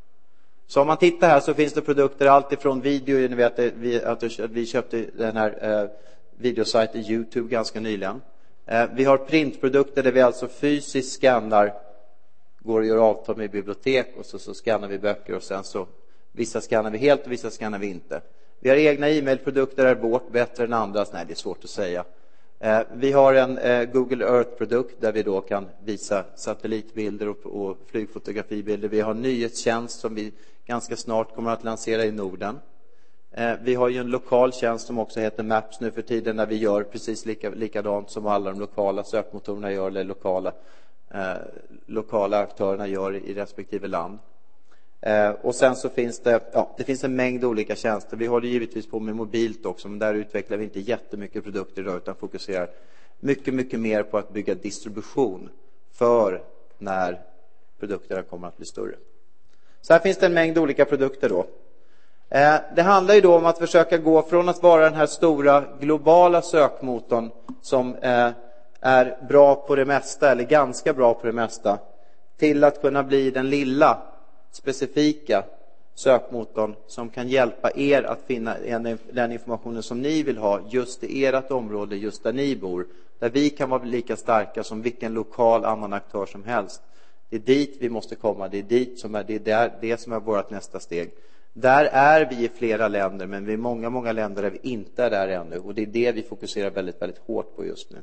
Så om man tittar här så finns det produkter allt ifrån video. Ni vet att vi, att vi köpte den här eh, videosajten YouTube ganska nyligen. Eh, vi har printprodukter där vi alltså fysiskt skannar, går och gör avtal med bibliotek och så, så skannar vi böcker och sen så vissa skannar vi helt och vissa skannar vi inte. Vi har egna e-mailprodukter, är vårt bättre än andras? Nej, det är svårt att säga. Eh, vi har en eh, Google Earth-produkt där vi då kan visa satellitbilder och, och flygfotografibilder. Vi har en nyhetstjänst som vi ganska snart kommer att lansera i Norden. Eh, vi har ju en lokal tjänst som också heter Maps nu för tiden, där vi gör precis lika, likadant som alla de lokala sökmotorerna gör, eller lokala, eh, lokala aktörerna gör i, i respektive land. Eh, och sen så finns det, ja, det finns en mängd olika tjänster. Vi håller givetvis på med mobilt också, men där utvecklar vi inte jättemycket produkter idag, utan fokuserar mycket, mycket mer på att bygga distribution för när produkterna kommer att bli större. Så här finns det en mängd olika produkter då. Eh, det handlar ju då om att försöka gå från att vara den här stora globala sökmotorn som eh, är bra på det mesta, eller ganska bra på det mesta, till att kunna bli den lilla specifika sökmotorn som kan hjälpa er att finna den informationen som ni vill ha just i ert område, just där ni bor. Där vi kan vara lika starka som vilken lokal annan aktör som helst. Det är dit vi måste komma, det är dit som är, det, är där, det som är vårt nästa steg. Där är vi i flera länder, men vi är många, många länder där vi inte är där ännu. Och det är det vi fokuserar väldigt, väldigt hårt på just nu.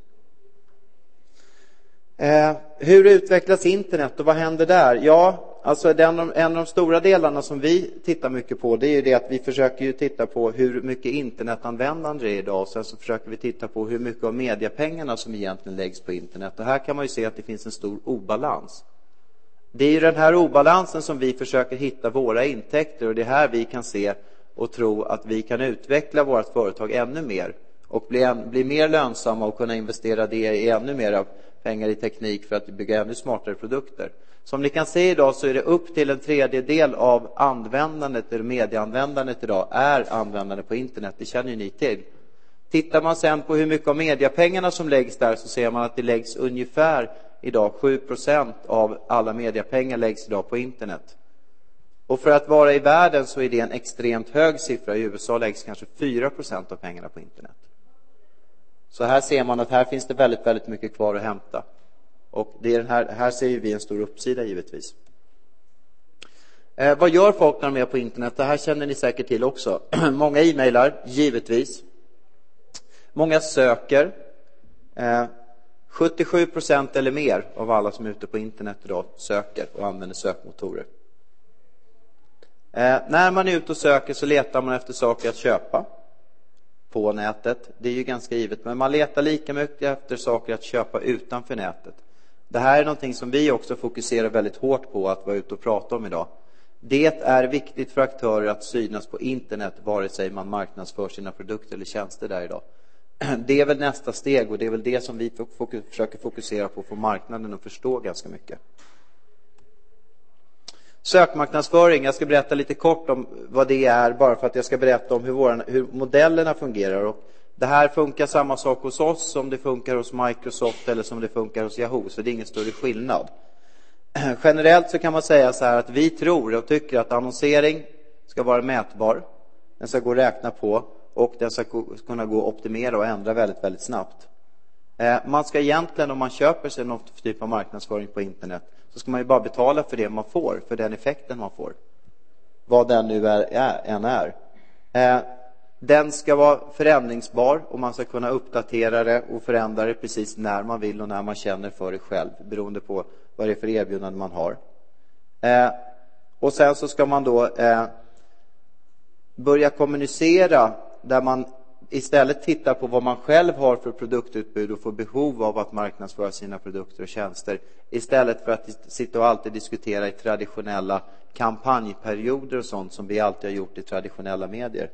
Eh, hur utvecklas internet och vad händer där? Ja, alltså den, en av de stora delarna som vi tittar mycket på, det är ju det att vi försöker ju titta på hur mycket internetanvändande det är idag. Och sen så försöker vi titta på hur mycket av mediepengarna som egentligen läggs på internet. Och här kan man ju se att det finns en stor obalans. Det är ju den här obalansen som vi försöker hitta våra intäkter, och det är här vi kan se och tro att vi kan utveckla vårt företag ännu mer och bli, en, bli mer lönsamma och kunna investera det i ännu mer pengar i teknik för att bygga ännu smartare produkter. Som ni kan se idag så är det upp till en tredjedel av användandet, eller medieanvändandet idag, är användande på internet. Det känner ju ni till. Tittar man sen på hur mycket av mediepengarna som läggs där, så ser man att det läggs ungefär idag sju procent av alla mediepengar läggs idag på internet. Och för att vara i världen så är det en extremt hög siffra. I U S A läggs kanske fyra procent av pengarna på internet. Så här ser man att här finns det väldigt, väldigt mycket kvar att hämta. Och det är den här, här ser vi en stor uppsida givetvis. Eh, vad gör folk när de är på internet? Det här känner ni säkert till också. Många e-mailar, givetvis. Många söker. Eh, sjuttiosju procent eller mer av alla som är ute på internet idag söker och använder sökmotorer. Eh, när man är ute och söker så letar man efter saker att köpa på nätet. Det är ju ganska givet, men man letar lika mycket efter saker att köpa utanför nätet. Det här är någonting som vi också fokuserar väldigt hårt på att vara ute och prata om idag. Det är viktigt för aktörer att synas på internet, vare sig man marknadsför sina produkter eller tjänster där idag. det är väl nästa steg, och det är väl det som vi fokus, försöker fokusera på på marknaden och förstå ganska mycket. Sökmarknadsföring, jag ska berätta lite kort om vad det är, bara för att jag ska berätta om hur, våra, hur modellerna fungerar. Och det här funkar samma sak hos oss som det funkar hos Microsoft eller som det funkar hos Yahoo, så det är ingen större skillnad. Generellt så kan man säga så här att vi tror och tycker att annonsering ska vara mätbar, den ska gå att räkna på och den ska kunna gå att optimera och ändra väldigt, väldigt snabbt. Man ska egentligen, om man köper sig någon typ av marknadsföring på internet, så ska man ju bara betala för det man får, för den effekten man får. Vad den nu är, är, än är. Den ska vara förändringsbar och man ska kunna uppdatera det och förändra det precis när man vill och när man känner för det själv, beroende på vad det är för erbjudande man har. Och sen så ska man då börja kommunicera där man istället tittar på vad man själv har för produktutbud och får behov av att marknadsföra sina produkter och tjänster, istället för att sitta och alltid diskutera i traditionella kampanjperioder och sånt som vi alltid har gjort i traditionella medier.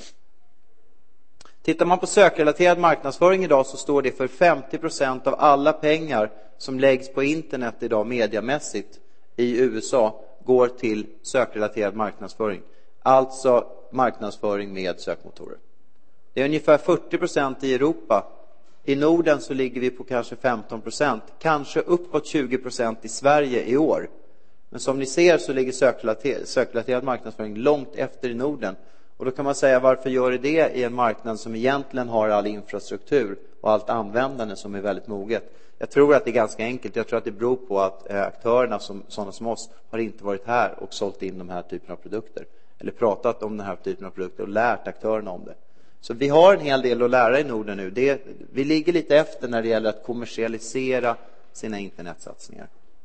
Tittar man på sökrelaterad marknadsföring idag, så står det för femtio procent av alla pengar som läggs på internet idag mediamässigt i U S A går till sökrelaterad marknadsföring. Alltså marknadsföring med sökmotorer. Det är ungefär fyrtio procent i Europa. I Norden så ligger vi på kanske femton procent. Kanske uppåt tjugo procent i Sverige i år. Men som ni ser så ligger sökrelaterad, sökrelaterad marknadsföring långt efter i Norden. Och då kan man säga, varför gör det det i en marknad som egentligen har all infrastruktur och allt användande som är väldigt moget? Jag tror att det är ganska enkelt. Jag tror att det beror på att aktörerna som, sådana som oss har inte varit här och sålt in de här typen av produkter. Eller pratat om den här typen av produkter och lärt aktörerna om det. Så vi har en hel del att lära i Norden nu. Det, vi ligger lite efter när det gäller att kommersialisera sina internetsatsningar.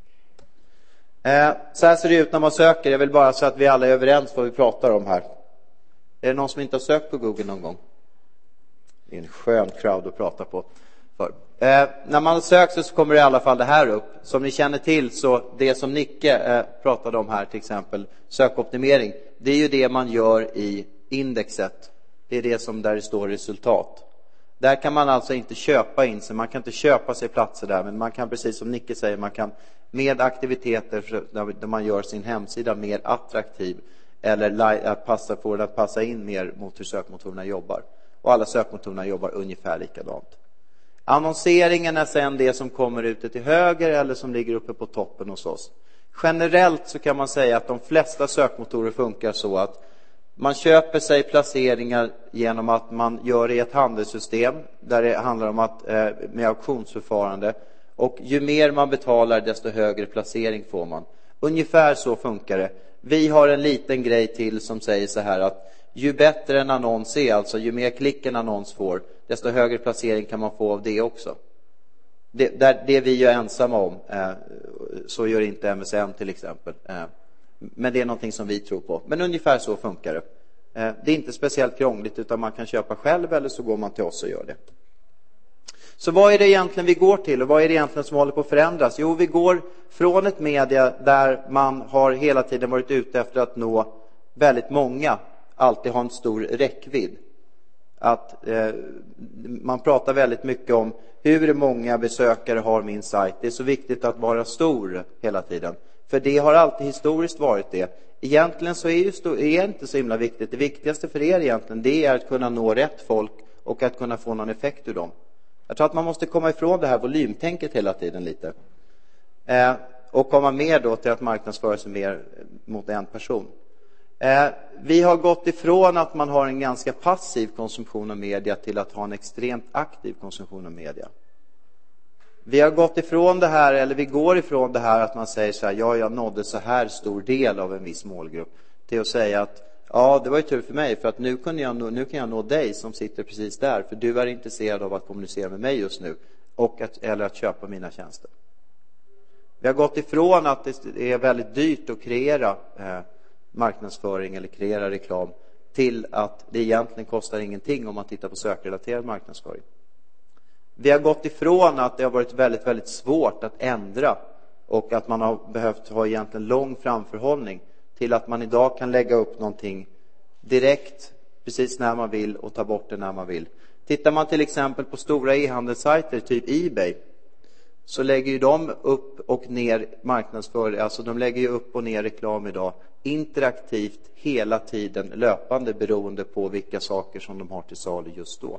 Eh, så här ser det ut när man söker. Jag vill bara så att vi alla är överens vad vi pratar om här. Är det någon som inte har sökt på Google någon gång? Det är en skön crowd att prata på. För. Eh, när man söker så kommer det i alla fall det här upp. Som ni känner till, så det som Nicke eh, pratade om här, till exempel sökoptimering, det är ju det man gör i indexet. Det är det som där det står resultat. Där kan man alltså inte köpa in sig. Man kan inte köpa sig platser där. Men man kan, precis som Nicke säger, man kan med aktiviteter där man gör sin hemsida mer attraktiv. Eller att passa, få den att passa in mer mot hur sökmotorerna jobbar. Och alla sökmotorerna jobbar ungefär likadant. Annonseringen är sen det som kommer ute till höger eller som ligger uppe på toppen hos oss. Generellt så kan man säga att de flesta sökmotorer funkar så att man köper sig placeringar genom att man gör det i ett handelssystem där det handlar om att med auktionsförfarande, och ju mer man betalar desto högre placering får man. Ungefär så funkar det. Vi har en liten grej till som säger så här att ju bättre en annons är, alltså ju mer klick en annons får, desto högre placering kan man få av det också. Det, där, det vi är ensamma om, eh, så gör inte M S N till exempel. Eh, men det är någonting som vi tror på. Men ungefär så funkar det. Eh, det är inte speciellt krångligt, utan man kan köpa själv eller så går man till oss och gör det. Så vad är det egentligen vi går till och vad är det egentligen som håller på att förändras? Jo, vi går från ett media där man har hela tiden varit ute efter att nå väldigt många, alltid ha en stor räckvidd. Att eh, man pratar väldigt mycket om hur många besökare har min sajt. Det är så viktigt att vara stor hela tiden. För det har alltid historiskt varit det. Egentligen så är, ju stor, är det inte så himla viktigt. Det viktigaste för er egentligen, det är att kunna nå rätt folk och att kunna få någon effekt ur dem. Jag tror att man måste komma ifrån det här volymtänket hela tiden lite. Eh, och komma mer då till att marknadsföra sig mer mot en person. Eh, vi har gått ifrån att man har en ganska passiv konsumtion av media till att ha en extremt aktiv konsumtion av media. Vi har gått ifrån det här, eller vi går ifrån det här att man säger så här, ja, jag nådde så här stor del av en viss målgrupp, till att säga att ja, det var ju tur för mig, för att nu kan jag nå, nu kan jag nå dig som sitter precis där, för du är intresserad av att kommunicera med mig just nu och att, eller att köpa mina tjänster. Vi har gått ifrån att det är väldigt dyrt att kreera eh, marknadsföring eller kreera reklam till att det egentligen kostar ingenting om man tittar på sökrelaterad marknadsföring. Vi har gått ifrån att det har varit väldigt, väldigt svårt att ändra och att man har behövt ha egentligen lång framförhållning till att man idag kan lägga upp någonting direkt precis när man vill och ta bort det när man vill. Tittar man till exempel på stora e-handelssajter, typ eBay, så lägger ju de upp och ner marknadsför, alltså de lägger ju upp och ner reklam idag interaktivt hela tiden, löpande, beroende på vilka saker som de har till salu just då.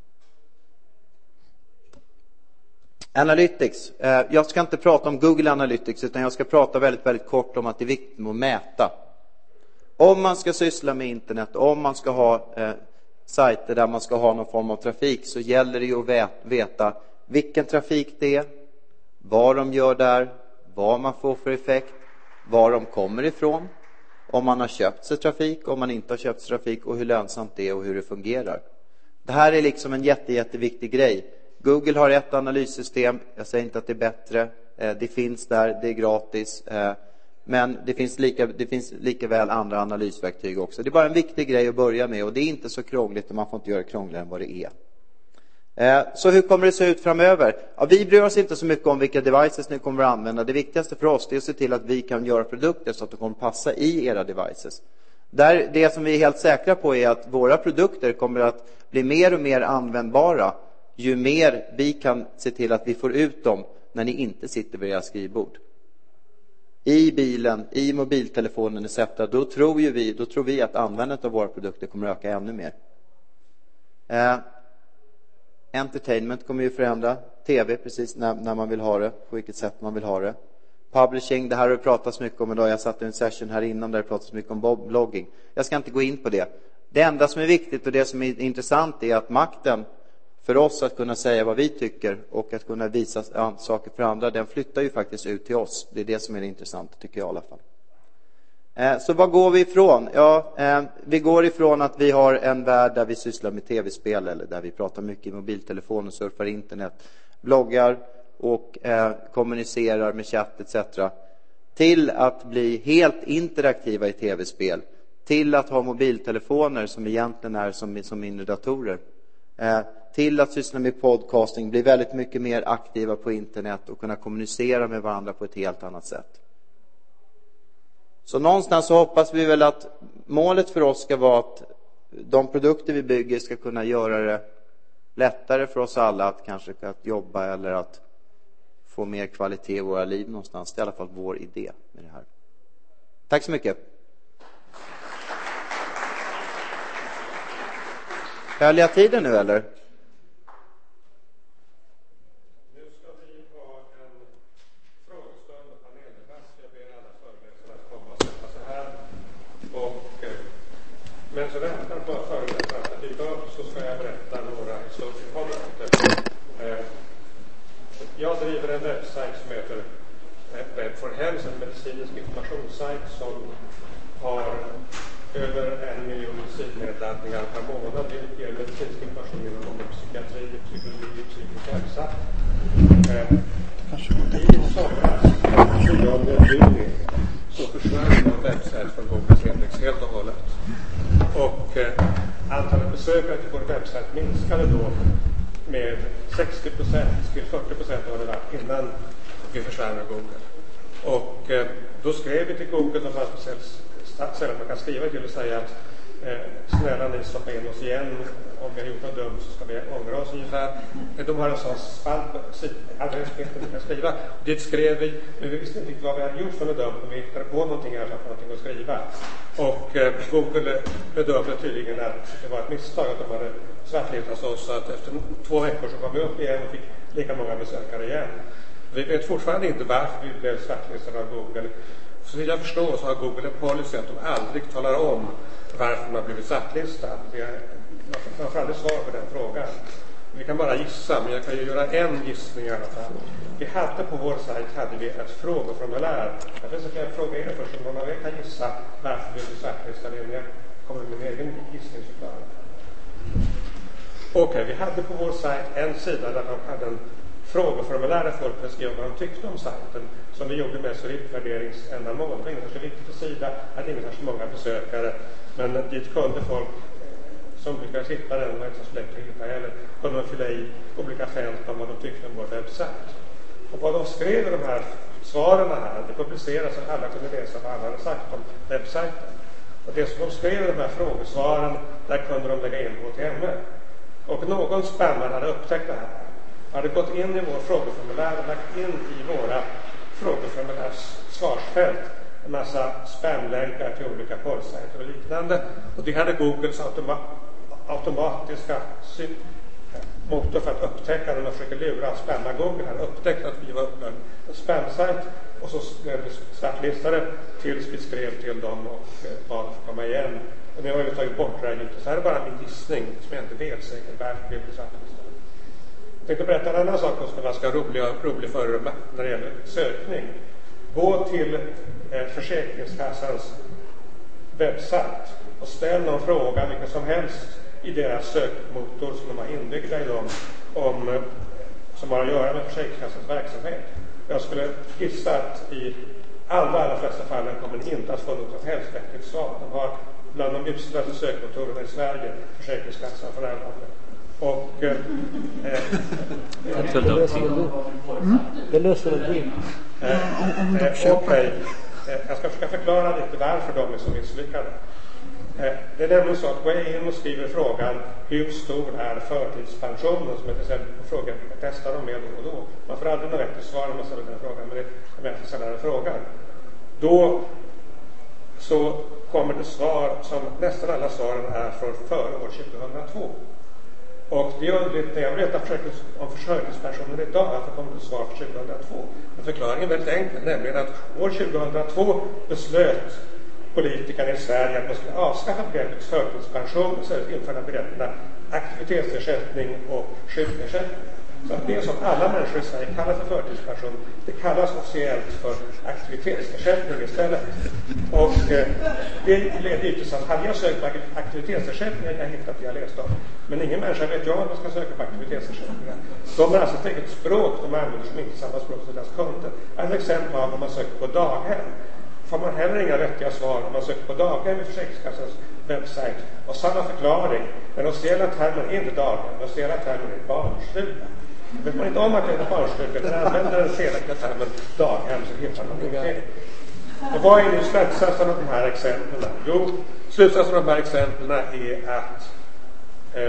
Analytics. Jag ska inte prata om Google Analytics, utan jag ska prata väldigt, väldigt kort om att det är viktigt att mäta. Om man ska syssla med internet, om man ska ha eh, sajter där man ska ha någon form av trafik, så gäller det ju att veta vilken trafik det är, vad de gör där, vad man får för effekt, var de kommer ifrån, om man har köpt sig trafik, om man inte har köpt sig trafik, och hur lönsamt det är och hur det fungerar. Det här är liksom en jätte, jätteviktig grej. Google har ett analyssystem, jag säger inte att det är bättre, det finns där, det är gratis, men det finns lika, det finns lika väl andra analysverktyg också. Det är bara en viktig grej att börja med, och det är inte så krångligt, och man får inte göra det krångligare än vad det är. Så hur kommer det se ut framöver? Ja, vi bryr oss inte så mycket om vilka devices ni kommer att använda. Det viktigaste för oss är att se till att vi kan göra produkter så att de kommer att passa i era devices. Där, det som vi är helt säkra på är att våra produkter kommer att bli mer och mer användbara ju mer vi kan se till att vi får ut dem när ni inte sitter vid era skrivbord. I bilen, i mobiltelefonen et cetera. Då tror, ju vi, då tror vi att användandet av våra produkter kommer att öka ännu mer. Eh, entertainment kommer ju förändra. T V precis när, när man vill ha det. På vilket sätt man vill ha det. Publishing, det här har det pratats mycket om idag. Jag satt i en session här innan där det pratas mycket om blogging. Jag ska inte gå in på det. Det enda som är viktigt och det som är intressant är att makten för oss att kunna säga vad vi tycker och att kunna visa saker för andra, den flyttar ju faktiskt ut till oss. Det är det som är det intressanta, tycker jag i alla fall. Eh, så vad går vi ifrån? Ja, eh, vi går ifrån att vi har en värld där vi sysslar med tv-spel, eller där vi pratar mycket i mobiltelefon och surfar internet, bloggar och eh, kommunicerar med chatt et cetera, till att bli helt interaktiva i tv-spel, till att ha mobiltelefoner som egentligen är som, som mindre datorer, eh, till att syssla med podcasting, bli väldigt mycket mer aktiva på internet och kunna kommunicera med varandra på ett helt annat sätt. Så någonstans så hoppas vi väl att målet för oss ska vara att de produkter vi bygger ska kunna göra det lättare för oss alla att kanske att jobba eller att få mer kvalitet i våra liv någonstans. Det är i alla fall vår idé med det här. Tack så mycket. Härliga tiden nu eller? Nu ska vi ha en frågestund och paneldebatt. Jag ber alla föreläsare att komma och sätta sig här. Och, men så väntar på att föreläsarna att dyka upp, så ska jag berätta några historier. Jag driver en webbsajt som heter Web for Health, en medicinsk informationssajt som har över en miljon sidnedladdningar per månad. Det ger medicinsk information inom psykiatri, psykologi och psykisk hälsa. I somras, tjugonde juni, så försvann vår webbsajt från Googles index helt och hållet. Och eh, antalet besökare till vår webbsajt minskade då med sextio procent till fyrtio procent av vad det var innan vi försvann av Google. Och eh, då skrev vi till Google, som fanns speciellt ställen man kan skriva till och säga att eh, snälla ni stoppa in oss igen, om vi har gjort något dumt så ska vi ångra oss ungefär. De har en sån spalt på adresspeten vi kan skriva. Och dit skrev vi, men vi visste inte vad vi hade gjort för något dumt, men vi hittade på någonting här för någonting att skriva. Och eh, Google bedömde tydligen att det var ett misstag att de hade svartlistat oss, så att efter två veckor så kom vi upp igen och fick lika många besökare igen. Vi vet fortfarande inte varför vi blev svartlistade av Google. Så vill jag förstå så har Google en policy att de aldrig talar om varför man har blivit svartlistad. Man får aldrig svar på den frågan. Vi kan bara gissa, men jag kan ju göra en gissning i alla fall. Vi hade på vår sajt hade vi ett frågeformulär. Jag försöker fråga er först om någon av er kan gissa varför vi blev svartlistade. Jag kommer med min egen gissningsförklaring. Okej, okay, vi hade på vår sajt en sida där de hade en frågeformulär där folk beskrev vad de tyckte om sajten, som vi gjorde mest för utvärderingsändamål. Det var inte så viktigt för sida att inte ha så många besökare, men dit kunde folk som lyckades hitta den, var inte så lätt att hitta heller, kunde de fylla i olika fält om vad de tyckte om vår webbsajt. Och vad de skrev i de här svaren här, det publicerades så att alla kunde läsa vad alla hade sagt om webbsajten. Och det som de skrev i de här frågesvaren, där kunde de lägga in H T M L. Och någon spammare hade upptäckt det här. Hade gått in i vår frågeformulär och lagt in i våra frågeformulärs svarsfält en massa spamlänkar till olika porrsajter och liknande. Och det hade Googles automa- automatiska sy- motor för att upptäcka när man försöker lura och spamma. Google hade upptäckt att vi var uppe en spamsajt och så blev vi svartlistade tills vi skrev till dem och bad att komma igen. Och nu har vi tagit bort det här lite. Så här är bara min gissning som jag inte vet säkert varför vi blev svartlistade. Jag tänkte berätta en annan sak som man ska rolig, rolig för när det gäller sökning. Gå till eh, Försäkringskassans webbsajt och ställ någon fråga, vilken som helst, i deras sökmotor som de har inbyggda i dem, om, eh, som har att göra med Försäkringskassans verksamhet. Jag skulle gissa att i alla, alla flesta fallen kommer ni inte att få något helst vettigt svar. De har bland de uslaste sökmotorerna i Sverige, Försäkringskassan för närvarande. Och eh, eh, det löser mm. det löser det din. Eh, eh, okay. eh, jag ska försöka förklara lite varför de är så misslyckade. Eh, det är nämligen så att gå in och skriver frågan hur stor är förtidspensionen, som jag till exempel frågar, jag testar dem med då och då. Man får aldrig något rätt svar när man ställer den frågan, men det är med att ställa den frågan. Då så kommer det svar som nästan alla svaren är från före år tjugohundratvå. Och det är underligt när jag berättar om försörjningspensionen idag att det kommer ett svar för tjugohundratvå. Men förklaringen är väldigt enkel, nämligen att år tjugohundratvå beslöt politikerna i Sverige att man skulle avskaffa begreppet förtidspension och istället införa begreppen aktivitetsersättning och sjukersättning. Så att det som alla människor i Sverige kallar för förtidspension, det kallas officiellt för aktivitetsersättning istället. Och eh, det leder ju till så att hade jag sökt på aktivitetsersättning hade jag hittat det jag läste om. Men ingen människa vet jag att man ska söka på aktivitetsersättningar. De har alltså ett eget språk, de använder som inte samma språk som deras kunder. Ett exempel av om man söker på daghem. Får man heller inga vettiga svar om man söker på daghem i Försäkringskassans webbsajt. Och samma förklaring, men officiella termen är inte daghem, men officiella termen är barnstuga. Vet man inte om att det är barnstuga, eller använder den felaktiga termen daghem, så hittar man ingenting. Och vad är nu slutsatsen av de här exemplen? Jo, slutsatsen av de här exemplen är att eh,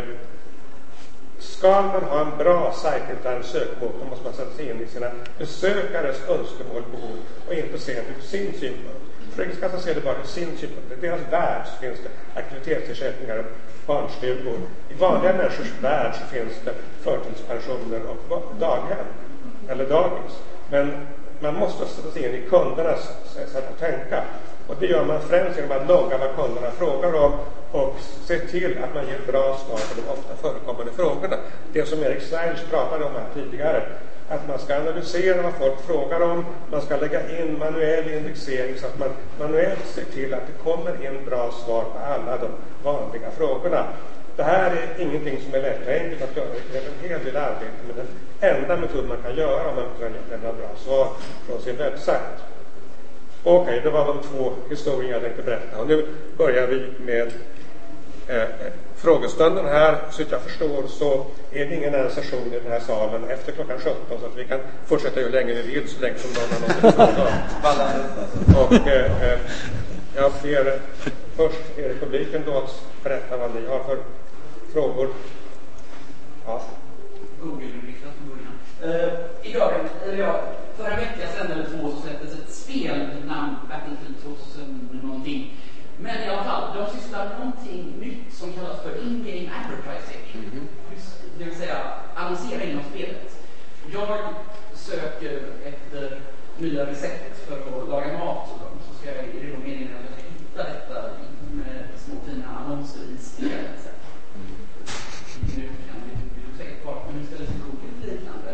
ska man ha en bra sajtintern sökmotor måste man sätta sig in i sina besökares önskemål och behov och inte se det ur sin synpunkt. Försäkringskassan ser det bara ur sin synpunkt. I deras värld så finns det aktivitetsersättningar och barnstugor. I vanliga människors värld så finns det förtidspensioner och daghem eller dagis. Men man måste sätta sig in i kundernas sätt att tänka. Och det gör man främst genom att logga vad kunderna frågar om och se till att man ger bra svar på de ofta förekommande frågorna. Det som Erik Steins pratade om här tidigare. Att man ska analysera vad folk frågar om. Man ska lägga in manuell indexering så att man manuellt ser till att det kommer in bra svar på alla de vanliga frågorna. Det här är ingenting som är lätt och enkelt att göra. Det är en hel del arbete, men den enda metod man kan göra om man kan lämna bra svar från sin webbsajt. Okej, okay, det var de två historier jag tänkte berätta. Och nu börjar vi med eh, frågestunden här. Så att jag förstår så är det ingen annan session i den här salen efter klockan sjutton, så att vi kan fortsätta hur länge vi vill, så länge som någon har något att fråga. Och eh, eh, jag ber först er i publiken då att berätta vad ni har för frågor. Ja. Google-riktat från början. Uh, idag, eller ja, förra veckan sedan eller två så släpptes ett spel, namn Battlefield tvåtusen någonting. Men i alla fall, de sysslar med någonting nytt som kallas för in-game advertising. Mm-hmm. Det vill säga annonsera inom spelet. Jag söker efter nya recept för att laga mat och dem, så ska jag i det meningen att jag ska hitta detta med små fina annonser i spelet. Mm. Nu kan vi, vi säkert kvar, men nu ställer sig Google liknande.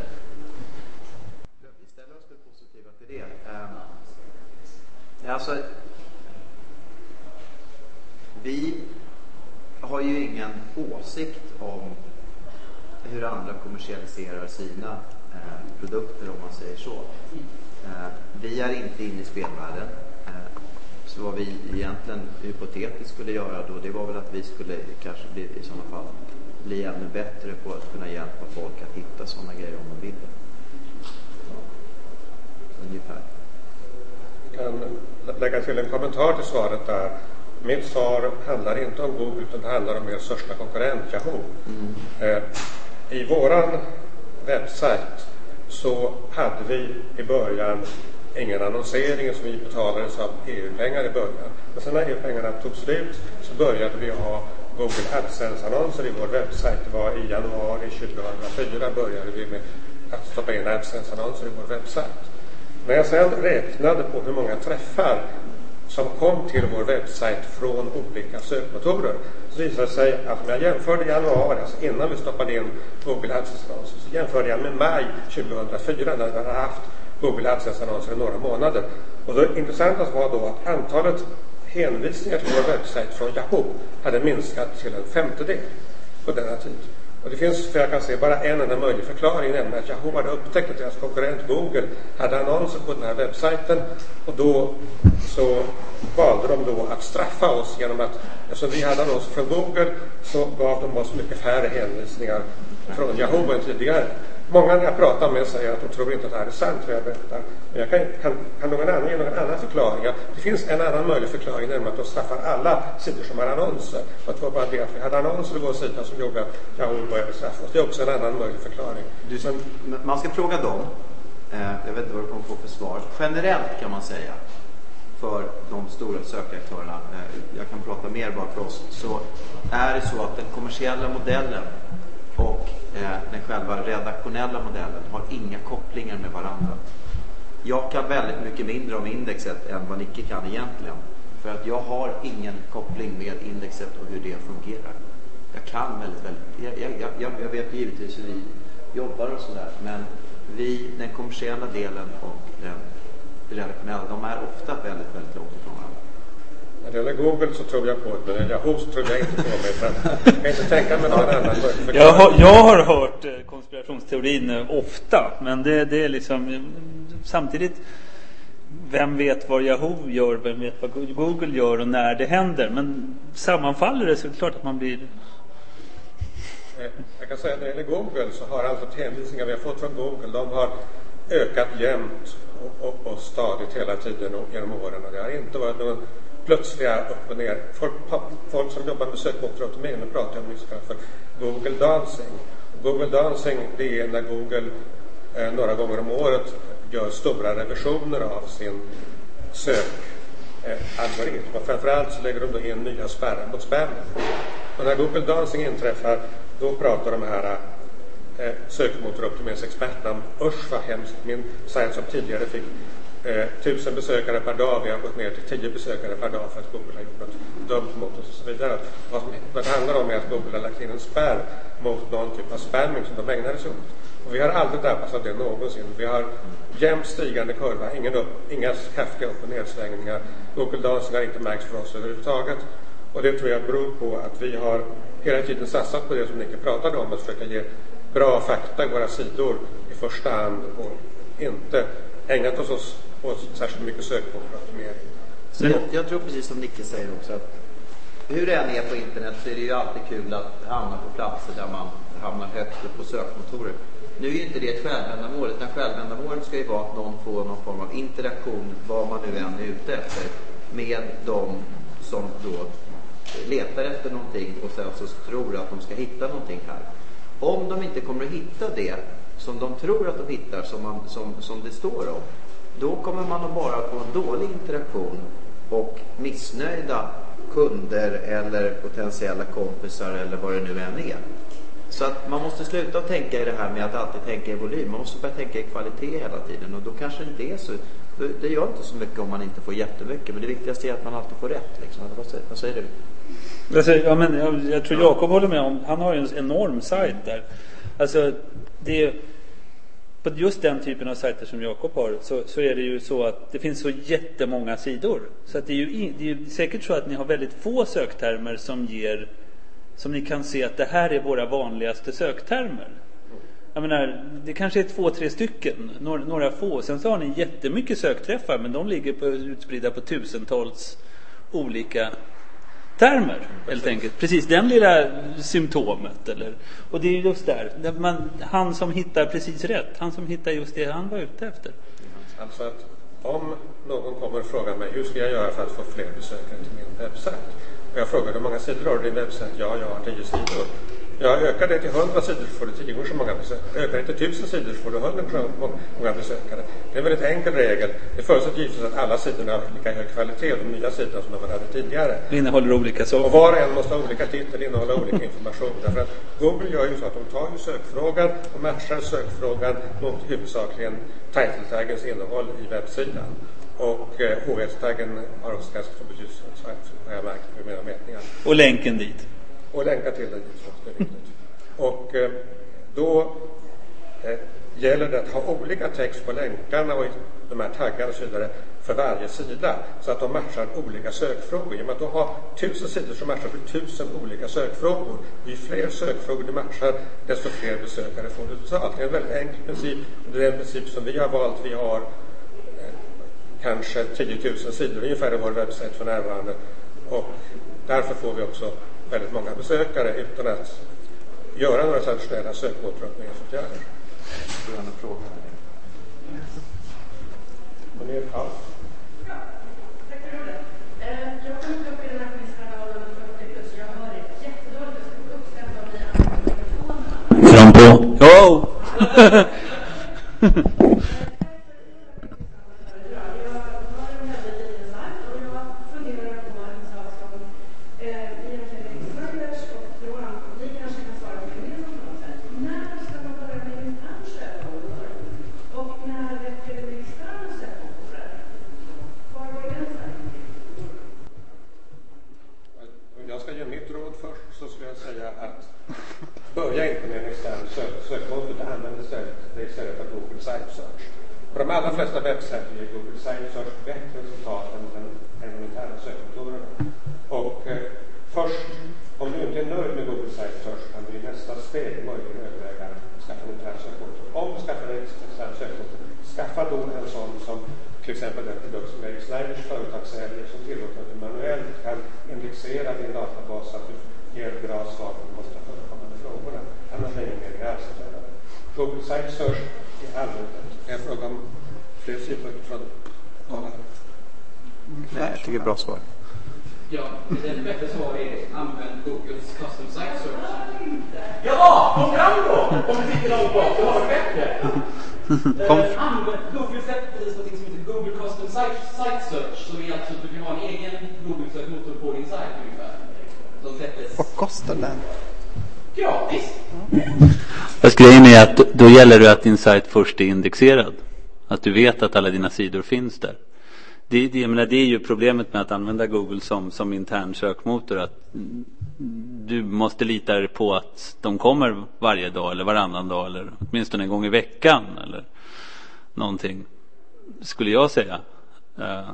Vi ställer oss positiva till det. Um, alltså, vi har ju ingen åsikt om hur andra kommersialiserar sina eh, produkter, om man säger så. Eh, vi är inte inne i spelvärlden. Eh, så vad vi egentligen hypotetiskt skulle göra då, det var väl att vi skulle kanske bli, i sådana fall bli ännu bättre på att kunna hjälpa folk att hitta sådana grejer om de vill. Ungefär. Jag kan lägga till en kommentar till svaret där. mitt svar handlar inte om Google, utan det handlar om er största konkurrent, Yahoo. Mm. Eh, I våran webbsajt så hade vi i början ingen annonsering som vi betalades av E U-pengar i början. Men sen när E U-pengarna tog slut så började vi ha Google AdSense-annonser i vår webbsajt. Det var i januari tjugohundrafyra började vi med att stoppa in AdSense-annonser i vår webbsajt. När jag sen räknade på hur många träffar som kom till vår webbsajt från olika sökmotorer, så visade det sig att om jag jämförde januari, alltså innan vi stoppade in Google AdSense-annonser, så jämförde jag med maj tjugohundrafyra när vi hade haft Google AdSense-annonser i några månader. Och det intressanta var då att antalet hänvisningar till vår webbsajt från Yahoo hade minskat till en femtedel på denna tid. Och det finns, för jag kan se, bara en enda möjlig förklaring, nämligen att Yahoo hade upptäckt att deras konkurrent Google hade annonser på den här webbsajten, och då så valde de då att straffa oss genom att, eftersom vi hade annonser från Google, så gav de oss mycket färre hänvisningar från Yahoo än tidigare. Många när jag pratar med säger att de tror inte att det här är sant vad jag berättar. Men jag kan, kan, kan någon annan ge någon annan förklaring. Det finns en annan möjlig förklaring, nämligen att de straffar alla sidor som har annonser. Att det var bara det att vi hade annonser på vår sida som gjorde att Yahoo började straffa oss. Det är också en annan möjlig förklaring. Du, Men, man ska fråga dem, eh, jag vet inte vad du kommer få för svar. Generellt kan man säga, för de stora sökaktörerna, eh, jag kan prata mer bara för oss, så är det så att den kommersiella modellen och eh, den själva redaktionella modellen har inga kopplingar med varandra. Jag kan väldigt mycket mindre om indexet än vad Nicke kan egentligen. För att jag har ingen koppling med indexet och hur det fungerar. Jag kan väldigt, väldigt... Jag, jag, jag, jag vet givetvis hur vi jobbar och sådär. Men vi, den kommersiella delen och den redaktionella, de är ofta väldigt, väldigt långt ifrån varandra. När det gäller Google så tror jag på det, men Yahoo så tror jag inte på mig. För jag kan inte tänka mig någon annan förklaring. Jag har, jag har hört konspirationsteorin ofta, men det, det är liksom samtidigt, vem vet vad Yahoo gör, vem vet vad Google gör och när det händer. Men sammanfaller det så är det klart att man blir... Jag kan säga att när det gäller Google så har antalet hänvisningar vi har fått från Google, de har ökat jämnt och, och, och stadigt hela tiden och genom åren. Och det har inte varit någon plötsliga upp och ner. Folk, folk som jobbar med sökmotoroptimering, nu pratar jag om det för Google Dancing. Google Dancing, det är när Google eh, några gånger om året gör stora revisioner av sin sökalgoritm. Eh, och framförallt så lägger de då in nya spärrar mot spam. Och när Google Dancing inträffar, då pratar de här eh, sökmotoroptimeringsexperterna om usch vad hemskt, min sajt som tidigare fick Eh, tusen besökare per dag, vi har gått ner till tio besökare per dag för att Google har gjort något dumt mot oss och så vidare. Vad, som, vad det handlar om är att Google har lagt in en spärr mot någon typ av spamming som de ägnar sig åt. Och vi har aldrig drabbats av det någonsin. Vi har jämnt stigande kurva, ingen upp, inga kraftiga upp- och nedsvängningar. Google Dancing har inte märkts för oss överhuvudtaget. Och det tror jag beror på att vi har hela tiden satsat på det som Nicke pratade om, att försöka ge bra fakta i våra sidor i första hand och inte ägnat oss oss och särskilt mycket sökmotoroptimering. Så jag, jag tror precis som Nicke säger också att hur det än är på internet så är det ju alltid kul att hamna på platser där man hamnar högt upp på sökmotorer. Nu är ju inte det ett självändamål, utan självändamålet ska ju vara att någon får någon form av interaktion, vad man nu än är ute efter, med de som då letar efter någonting och sen så tror att de ska hitta någonting här. Om de inte kommer att hitta det som de tror att de hittar, som, man, som, som det står om, då kommer man att bara få en dålig interaktion och missnöjda kunder eller potentiella kompisar eller vad det nu än är. Så att man måste sluta att tänka i det här med att alltid tänka i volym. Man måste börja tänka i kvalitet hela tiden, och då kanske det inte är så. Det gör inte så mycket om man inte får jättemycket, men det viktigaste är att man alltid får rätt. Liksom. Vad, säger, vad säger du? Alltså, ja, men jag, jag tror Jakob håller med om, han har ju en enorm sajt där. Alltså, det är, på just den typen av sajter som Jakob har, så, så är det ju så att det finns så jättemånga sidor. Så att det är ju in, det är ju säkert så att ni har väldigt få söktermer som ger, som ni kan se att det här är våra vanligaste söktermer. Jag menar, det kanske är två, tre stycken, några, några få. Sen så har ni jättemycket sökträffar, men de ligger på, utspridda på tusentals olika termer, helt enkelt. Precis den lilla symptomet. Eller, och det är just där. Man, han som hittar precis rätt. Han som hittar just det han var ute efter. Alltså att om någon kommer och frågar mig hur ska jag göra för att få fler besökare till min webbsajt. Och jag frågar hur många sidor har du din webbsajt? Ja, jag har tio sidor. Jag ökar det till hundra sidor så får du tio gånger så många besökare. Ökar det till tusen sidor så får du hundra gånger så många besökare. Det är en väldigt enkel regel. Det förutsätter givetvis att alla sidorna har lika hög kvalitet, de nya sidorna som de hade tidigare. Innehåller olika saker. Och var och en måste ha olika titel, innehålla olika information. Därför att Google gör ju så att de tar ju sökfrågan och matchar sökfrågan mot huvudsakligen title-taggens innehåll i webbsidan. Och eh, H S-taggen har också ganska stor betydelse, har jag märkt med mina mätningar. Och länken dit. Och länka till den dit, det är viktigt. Och eh, då eh, gäller det att ha olika text på länkarna och de här taggarna och så vidare för varje sida, så att de matchar olika sökfrågor. Genom att då ha tusen sidor som matchar för tusen olika sökfrågor. Ju fler sökfrågor du matchar, desto fler besökare får du totalt. Det är en väldigt enkel princip. Det är en princip som vi har valt. Vi har eh, kanske tio tusen sidor ungefär i vår webbsajt för närvarande. Och därför får vi också väldigt många besökare utan att göra några traditionella sökmotoroptimeringsåtgärder. Du har en fråga här. Och det är ja. Ja, tack för det. Jag kommer inte upp i den här kanalen för att det jag hör det jättedåligt. Jag ska uppskatta om ni använder mikrofonerna. Kram på. Jo! Börja inte med en extern sökmotor, utan använd istället det istället för Google Site Search. På de allra flesta webbsajter ger Google Site Search bättre resultat än den, än de interna sökmotorerna. Och eh, först, om du inte är nöjd med Google Site Search, kan du i nästa steg möjligen överväga att skaffa en intern sökmotor. Om du skaffar en extern sökmotor, skaffa då en sån som till exempel den produkt som Erik Snyders företag säljer, som tillåter att du manuellt kan indexera din databas så att du ger bra svar på de måste förekommande frågorna. Annars är det ingen gräns. Google Site Search i allmänhet. Jag frågar om fler synpunkter från talaren. Nej, jag tycker det är bra svar. Ja, det är bättre svar är använd Googles Custom Site Search. Ja, kom fram då! Om du sitter långt bak, så har du bättre. Kom. Uh, använd Google släpper precis något som heter Google Custom Site, Site Search, som är alltså att du kan ha en egen Google-sökmotor på din sajt ungefär. Vad kostar den? Gratis. Fast grejen är att då gäller det att din sajt först är indexerad. Att du vet att alla dina sidor finns där. Det, det, jag menar, det är ju problemet med att använda Google som, som intern sökmotor. Att du måste lita på att de kommer varje dag eller varannan dag eller åtminstone en gång i veckan eller någonting, skulle jag säga. Uh,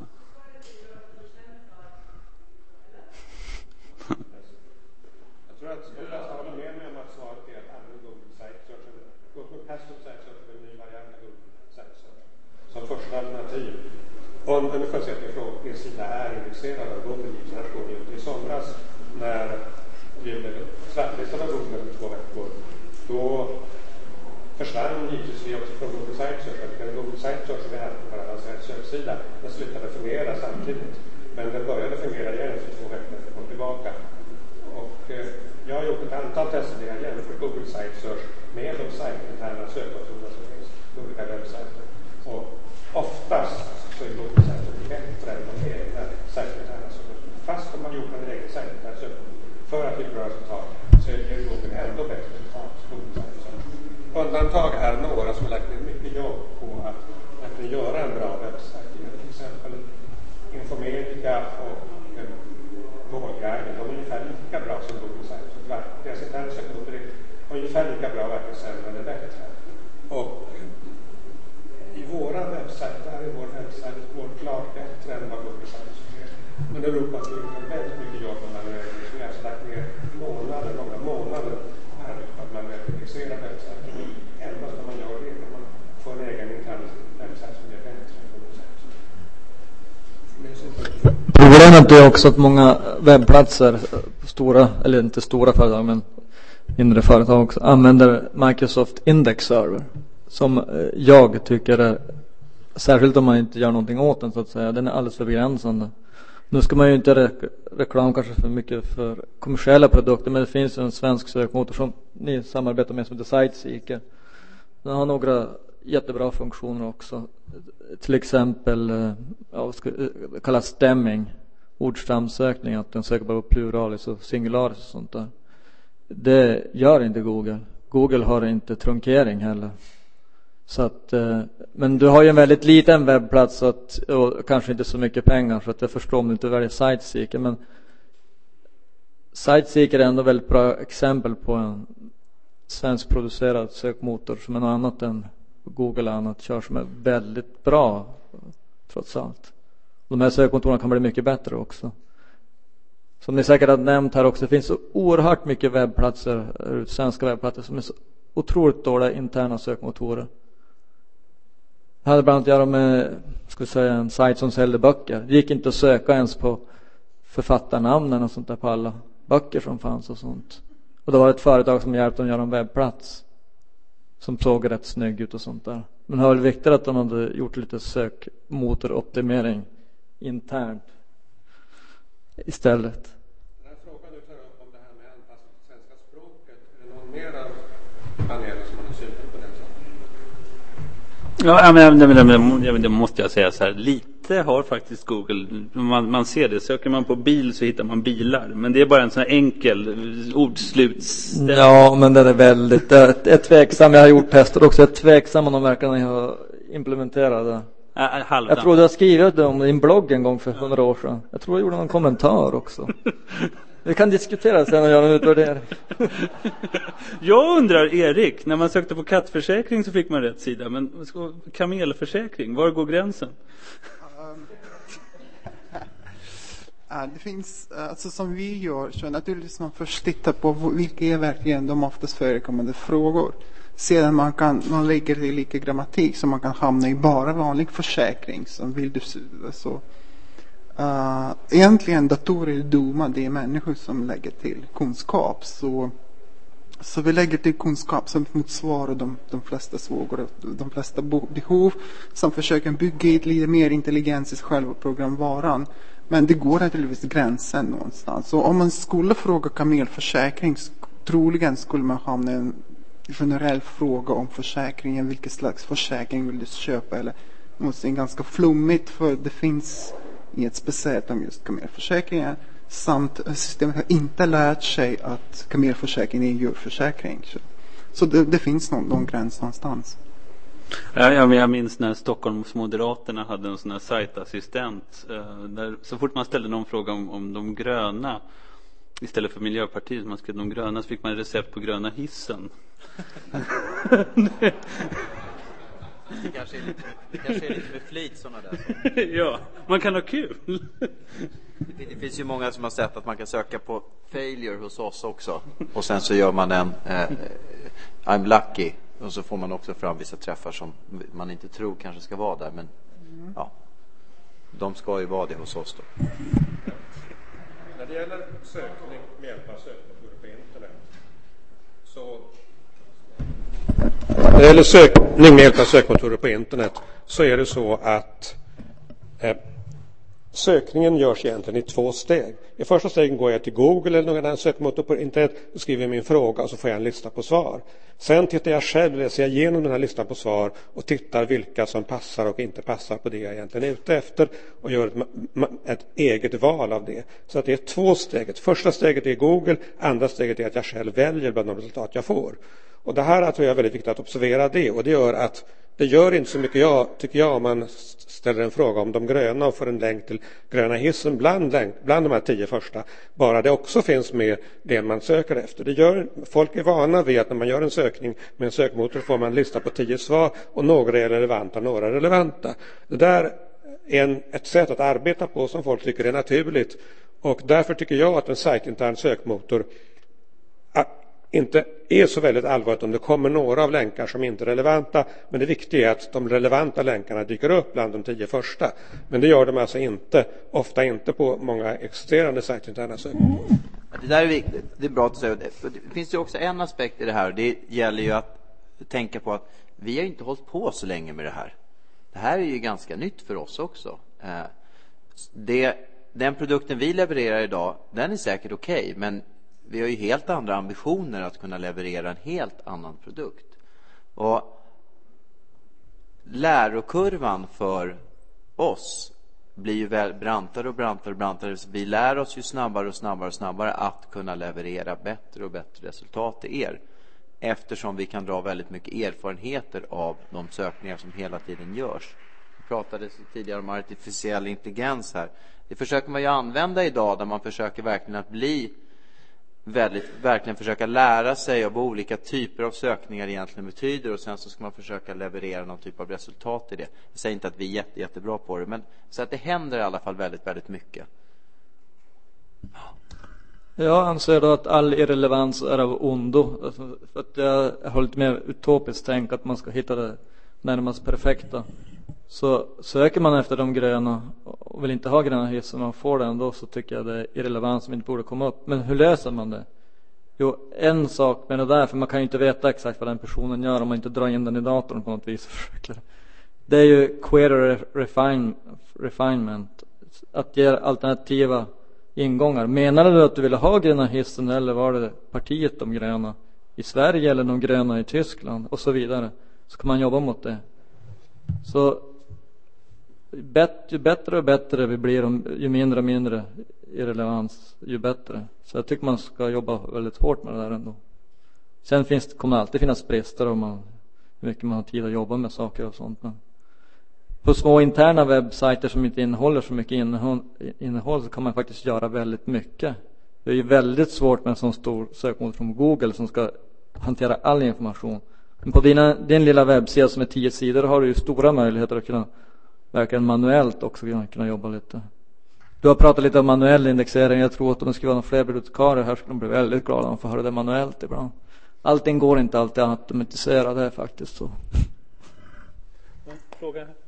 Första alternativ. Om en förutsättning från din sida är indexerad av Google, så här står det ut i somras när vi blev svartlistade av Google för två veckor. Då försvann givetvis vi också från Google Site Search. När Google Site Search vi hade på varandras söksida, den slutade fungera samtidigt. Men den började fungera igen för två veckor när vi kom tillbaka. Och eh, jag har gjort ett antal tester där jag jämfört Google Site Search med de sajtinterna sökmotorer som finns på olika webbsajter. Och oftast så är Google Site Search bättre än de egna sajtinterna sökmotorer. Fast de har gjort en egen sajtintern sökmotor för att få bra resultat, så är Google ändå bättre resultat. Undantag är några som har lagt ner mycket jobb på att, att göra en bra webbsajt. Till exempel Infomedica och eh, Vårdguiden. De är ungefär lika bra som Google Site Search. Deras interna sökmotor är ungefär lika bra, varken sämre eller bättre. Och i våra webbsajter är vår webbsajt går klart bättre än vad Google Site Search är. Men det beror på att vi har väldigt mycket jobb med manuellt. Vi har lagt ner månader, många månader här på att manuellisera webbsajten. Endast när man gör det kan man få en egen intern webbsajt som är bättre än Google Site Search. Problemet är också att många webbplatser, stora, eller inte stora företag, men mindre företag också, använder Microsoft Index Server. Som jag tycker är Särskilt om man inte gör någonting åt den så att säga. Den är alldeles för begränsande. Nu ska man ju inte re- reklam kanske för mycket för kommersiella produkter, men det finns en svensk sökmotor som ni samarbetar med som heter Siteseeker. Den har några jättebra funktioner också. Till exempel ja, vad ska, det kallas stämming, ordstamsökning, att den söker bara på pluralis och singularis och sånt där. Det gör inte Google. Google har inte trunkering heller. Så att, men du har ju en väldigt liten webbplats att, och kanske inte så mycket pengar, så att jag förstår om du inte väljer Siteseeker. Men Siteseeker är ändå väldigt bra exempel på en svenskproducerad sökmotor som är något annat än Google och annat kör, som är väldigt bra trots allt. De här sökmotorerna kan bli mycket bättre också. Som ni säkert har nämnt här också, det finns så oerhört mycket webbplatser, svenska webbplatser som är så otroligt dåliga interna sökmotorer. Jag hade bland annat att göra med, ska jag säga, en sajt som säljer böcker. Det gick inte att söka ens på författarnamnen och sånt där på alla böcker som fanns och sånt. Och det var ett företag som hjälpte dem att göra en webbplats som såg rätt snygg ut och sånt där. Men det var väl viktigt att de hade gjort lite sökmotoroptimering internt istället. Den här frågan du tar upp om det här med anpassning till svenska språket, är det någon mer av panelen som har en synpunkt på den saken? Ja, men det, det, det, det måste jag säga så här. Lite har faktiskt Google, man, man ser det, söker man på bil så hittar man bilar. Men det är bara en sån här enkel ordsluts. Ja, men den är väldigt, det är tveksam. Jag har gjort tester också. Jag är tveksam om de verkligen har implementerat det. Äh, jag tror du har skrivit det om din blogg en gång för hundra år sedan. Jag tror jag gjorde någon kommentar också. Vi kan diskutera sen och göra en utvärdering. Jag undrar, Erik, när man sökte på kattförsäkring så fick man rätt sida. Men kamelförsäkring, var går gränsen? Det finns, alltså som vi gör, så naturligtvis man först tittar på vilka är verkligen de oftast förekommande frågor. Sedan man kan, man lägger det i lika grammatik så man kan hamna i bara vanlig försäkring som vill du så. Uh, egentligen datorer är dumma, det är människor som lägger till kunskap. Så, så vi lägger till kunskap som motsvarar de, de flesta frågor, de flesta behov, som försöker bygga ett lite mer intelligens i själva programvaran. Men det går naturligtvis gränsen någonstans. Så om man skulle fråga kamelförsäkring, troligen skulle man hamna i en generell fråga om försäkringen. Vilken slags försäkring vill du köpa? Eller någonting ganska flummigt, för det finns inget speciellt om just kamelförsäkringen. Samt systemet har inte lärt sig att kamelförsäkring är en djurförsäkring. Så, så det, det finns någon, någon gräns någonstans. Ja, jag, jag minns när Stockholmsmoderaterna hade en sån här sajtassistent. Eh, där så fort man ställde någon fråga om, om de gröna istället för Miljöpartiet, man skrev de gröna, så fick man recept på gröna hissen. Det kanske är lite, det kanske är lite med flit sådana där. Ja, man kan ha kul. Det, det finns ju många som har sett att man kan söka på failure hos oss också. Och sen så gör man en eh, I'm lucky. Och så får man också fram vissa träffar som man inte tror kanske ska vara där. Men ja, de ska ju vara det hos oss då. När det gäller sökning med hjälp av sökmotorer på internet så När det gäller sökning med hjälp av sökmotorer på internet så är det så att eh, sökningen görs egentligen i två steg. I första stegen går jag till Google eller någon annan sökmotor på internet och skriver min fråga och så får jag en lista på svar. Sen tittar jag själv, läser jag igenom den här listan på svar och tittar vilka som passar och inte passar på det jag egentligen är ute efter och gör ett, ett eget val av det. Så att det är två steg. Första steget är Google, andra steget är att jag själv väljer bland de resultat jag får. Och det här tror jag är väldigt viktigt att observera det, och det gör att det gör inte så mycket, jag, tycker jag, om man ställer en fråga om de gröna och får en länk till gröna hissen bland, bland de här tio första, bara det också finns med det man söker efter. Det gör, folk är vana vid att när man gör en sökning med en sökmotor får man en lista på tio svar och några är relevanta, några är relevanta. Det där är en, ett sätt att arbeta på som folk tycker är naturligt, och därför tycker jag att en sajtintern sökmotor inte är så väldigt allvarligt om det kommer några av länkar som inte är relevanta, men det viktiga är att de relevanta länkarna dyker upp bland de tio första. Men det gör de alltså inte, ofta inte på många existerande sajtinterna sökmotorer. Det där är viktigt, det är bra att säga. Det finns ju också en aspekt i det här, det gäller ju att tänka på att vi har inte hållit på så länge med det här. Det här är ju ganska nytt för oss också. Det, den produkten vi levererar idag, den är säkert okej, okay, men vi har ju helt andra ambitioner att kunna leverera en helt annan produkt. Och lärokurvan för oss blir ju väl brantare och brantare och brantare. Vi lär oss ju snabbare och snabbare och snabbare att kunna leverera bättre och bättre resultat till er. Eftersom vi kan dra väldigt mycket erfarenheter av de sökningar som hela tiden görs. Vi pratade tidigare om artificiell intelligens här. Det försöker man ju använda idag, där man försöker verkligen att bli väldigt, verkligen försöka lära sig av vad olika typer av sökningar egentligen betyder, och sen så ska man försöka leverera någon typ av resultat i det. Jag säger inte att vi är jätte, jättebra på det, men så att det händer i alla fall väldigt, väldigt mycket. Jag anser då att all irrelevans är av ondo. Alltså, för att jag har lite mer utopiskt tänk att man ska hitta det närmast perfekta. Så söker man efter de gröna och vill inte ha gröna hiss, och man får det ändå, så tycker jag det är irrelevans som inte borde komma upp. Men hur löser man det? Jo, en sak med det där, för man kan ju inte veta exakt vad den personen gör om man inte drar in den i datorn på något vis. Det är ju query refine, refinement. Att ge alternativa ingångar. Menade du att du ville ha gröna hissen, eller var det partiet de gröna i Sverige eller de gröna i Tyskland och så vidare? Så kan man jobba mot det. Så ju bättre och bättre vi blir, ju mindre och mindre irrelevans, ju bättre. Så jag tycker man ska jobba väldigt hårt med det där ändå. Sen finns, kommer det alltid finnas brister om man, hur mycket man har tid att jobba med saker och sånt. Men på små interna webbsajter som inte innehåller så mycket innehåll, innehåll så kan man faktiskt göra väldigt mycket. Det är ju väldigt svårt med en sån stor sökmotor som Google som ska hantera all information. Men på dina, din lilla webbsida som är tio sidor har du ju stora möjligheter att kunna verkligen manuellt också kunna, kunna jobba lite. Du har pratat lite om manuell indexering. Jag tror att om det skulle vara några fler bibliotekarer här skulle de bli väldigt glada om de får höra det manuellt ibland. Allting går inte alltid att automatisera, det är faktiskt så. Fråga här.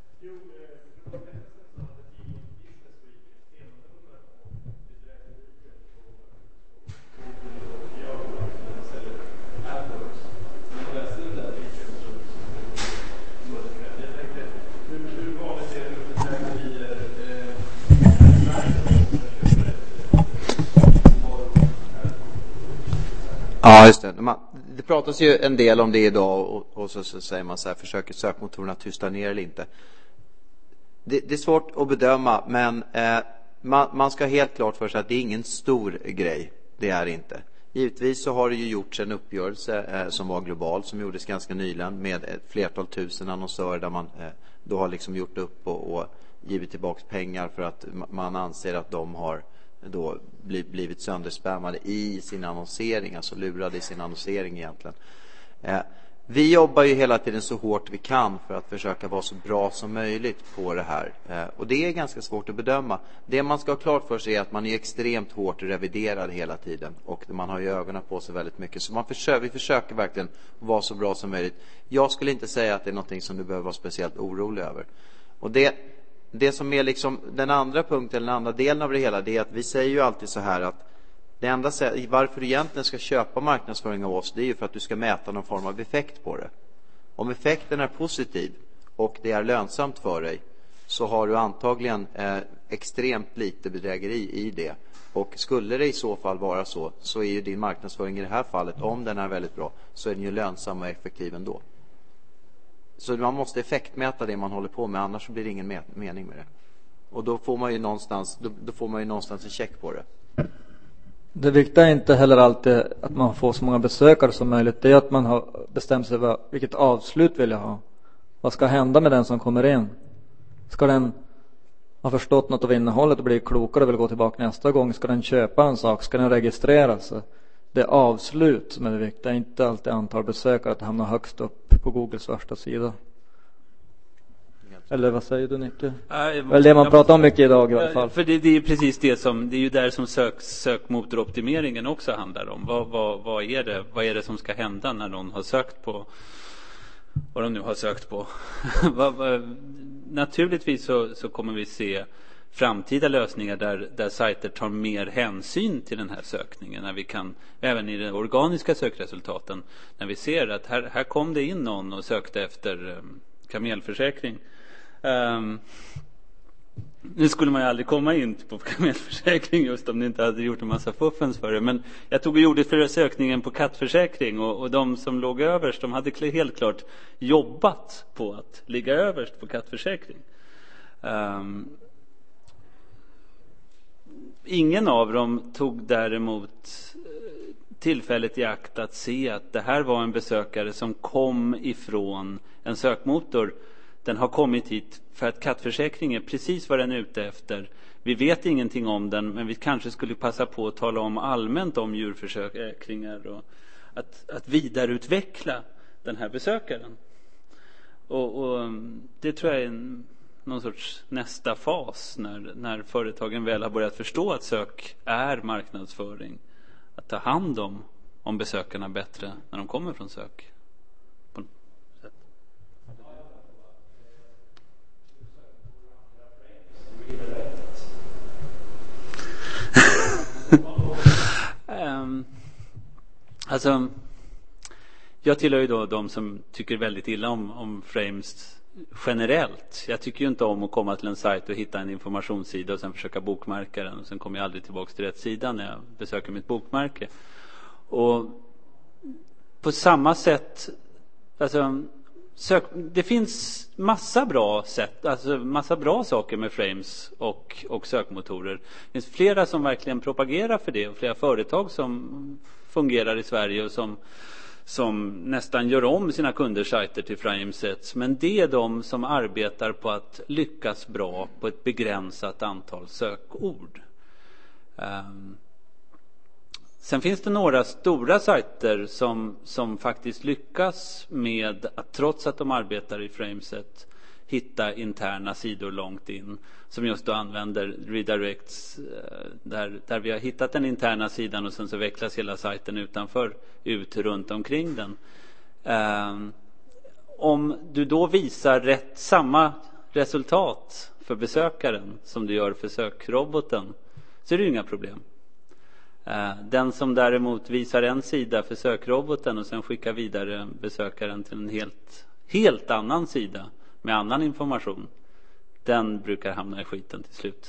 Ja, just det. Man, det pratas ju en del om det idag, och, och så, så säger man så här, försöker sökmotorerna tysta ner eller inte. Det, det är svårt att bedöma, men eh, man, man ska helt klart för sig att det är ingen stor grej. Det är inte. Givetvis så har det ju gjorts en uppgörelse eh, som var global, som gjordes ganska nyligen med ett flertal tusen annonsörer, där man eh, då har liksom gjort upp och, och givit tillbaka pengar för att man anser att de har då blivit sönderspammade i sin annonsering, alltså lurade i sin annonsering egentligen. Eh, vi jobbar ju hela tiden så hårt vi kan för att försöka vara så bra som möjligt på det här. Eh, och det är ganska svårt att bedöma. Det man ska ha klart för sig är att man är extremt hårt reviderad hela tiden, och man har ju ögonen på sig väldigt mycket. Så man försöker, vi försöker verkligen vara så bra som möjligt. Jag skulle inte säga att det är någonting som du behöver vara speciellt orolig över. Och det Det som är liksom den andra punkten, eller den andra delen av det hela, det är att vi säger ju alltid så här att det enda sättet, varför du egentligen ska köpa marknadsföring av oss, det är ju för att du ska mäta någon form av effekt på det. Om effekten är positiv och det är lönsamt för dig, så har du antagligen eh, extremt lite bedrägeri i det. Och skulle det i så fall vara så, så är ju din marknadsföring i det här fallet, om den är väldigt bra, så är den ju lönsam och effektiv ändå. Så man måste effektmäta det man håller på med, annars blir det ingen mening med det. Och då får man ju någonstans, då, då får man ju någonstans en check på det. Det viktiga är inte heller alltid att man får så många besökare som möjligt. Det är att man har bestämt sig för vilket avslut vill jag ha. Vad ska hända med den som kommer in? Ska den ha förstått något av innehållet och bli klokare och vill gå tillbaka nästa gång? Ska den köpa en sak? Ska den registrera sig? Det är avslut som är det viktiga, inte alltid antal besökare att hamna högst upp på Googles första sida. Eller vad säger du, Nicke? Äh, Väl det man pratar om mycket idag i alla fall. För det, det är ju precis det som, det är ju där som sök, sökmotoroptimeringen också handlar om. Vad, vad, vad, är det, vad är det som ska hända när någon har sökt på vad de nu har sökt på? Naturligtvis så, så kommer vi se framtida lösningar där, där sajter tar mer hänsyn till den här sökningen. När vi kan, även i de organiska sökresultaten, när vi ser att här, här kom det in någon och sökte efter um, kamelförsäkring. Um, nu skulle man ju aldrig komma in på kamelförsäkring just om ni inte hade gjort en massa fuffens för det. Men jag tog och gjorde för sökningen på kattförsäkring. Och, och de som låg överst, de hade helt klart jobbat på att ligga överst på kattförsäkring. Um, ingen av dem tog däremot tillfället i akt att se att det här var en besökare som kom ifrån en sökmotor. Den har kommit hit för att kattförsäkring är precis vad den är ute efter. Vi vet ingenting om den, men vi kanske skulle passa på att tala om allmänt om djurförsäkringar och att, att vidareutveckla den här besökaren. Och, och det tror jag är en, någon sorts nästa fas när, när företagen väl har börjat förstå att sök är marknadsföring. Att ta hand om, om besökarna bättre när de kommer från sök. På något sätt. um, alltså, jag tillhör ju då de som tycker väldigt illa om, om frames generellt. Jag tycker ju inte om att komma till en sajt och hitta en informationssida och sen försöka bokmärka den och sen kommer jag aldrig tillbaka till rätt sida när jag besöker mitt bokmärke. Och på samma sätt, alltså, sök, det finns massa bra sätt, alltså massa bra saker med frames och, och sökmotorer. Det finns flera som verkligen propagerar för det och flera företag som fungerar i Sverige och som som nästan gör om sina kunders sajter till framesets, men det är de som arbetar på att lyckas bra på ett begränsat antal sökord. Um, sen finns det några stora sajter som, som faktiskt lyckas med att trots att de arbetar i frameset hitta interna sidor långt in som just då använder redirects där, där vi har hittat den interna sidan och sen så vecklas hela sajten utanför ut runt omkring den. Um, om du då visar rätt samma resultat för besökaren som du gör för sökroboten så är det ju inga problem. Uh, den som däremot visar en sida för sökroboten och sen skickar vidare besökaren till en helt, helt annan sida med annan information, den brukar hamna i skiten till slut.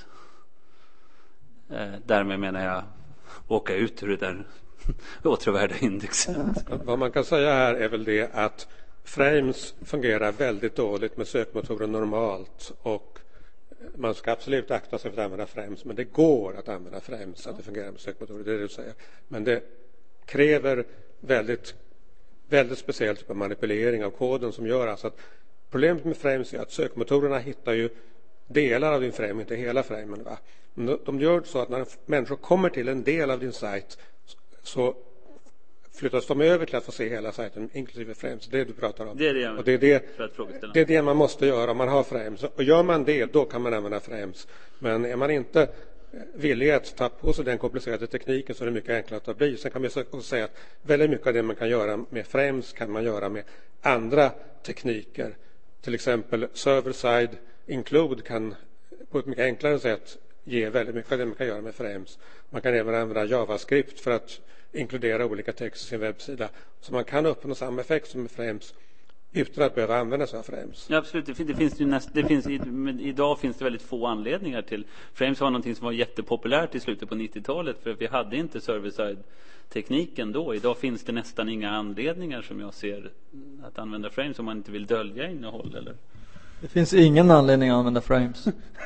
Eh, därmed menar jag åka ut ur det där åtråvärda indexet. Vad man kan säga här är väl det att frames fungerar väldigt dåligt med sökmotorer normalt och man ska absolut akta sig för att använda frames, men det går att använda frames så att det fungerar med sökmotorer, det är det du säger. Men det kräver väldigt, väldigt speciellt på manipulering av koden som gör alltså att problemet med frames är att sökmotorerna hittar ju delar av din frame, inte hela framen. Va? De gör så att när människor kommer till en del av din sajt så flyttas de över till att få se hela sajten, inklusive frames. Det är det du pratar om. Det är det, och det, är det, det är det man måste göra om man har frames. Och gör man det, då kan man använda frames. Men är man inte villig att ta på sig den komplicerade tekniken så är det mycket enklare att ta bli. Sen kan man också säga att väldigt mycket av det man kan göra med frames kan man göra med andra tekniker. Till exempel server-side include kan på ett mycket enklare sätt ge väldigt mycket av det man kan göra med frames. Man kan även använda JavaScript för att inkludera olika texter i sin webbsida. Så man kan uppnå samma effekt som med frames utan att behöva använda sig av frames. Ja, absolut. Det finns, det finns ju näst, det finns, idag finns det väldigt få anledningar till. Frames var någonting som var jättepopulärt i slutet på nittiotalet för vi hade inte server-side-tekniken då. Idag finns det nästan inga anledningar som jag ser att använda frames om man inte vill dölja innehåll. Eller? Det finns ingen anledning att använda frames.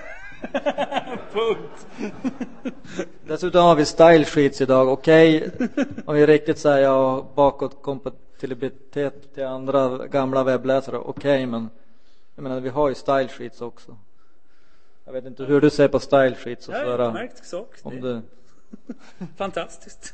Punkt. Dessutom har vi style sheets idag. Okej, okay, om vi riktigt säger bakåt kompatibilitet till andra gamla webbläsare. Okej, okay, men jag menar, vi har ju style sheets också. Jag vet inte hur du ser på style sheets. Och ja, jag märkt sak. Om du... Fantastiskt.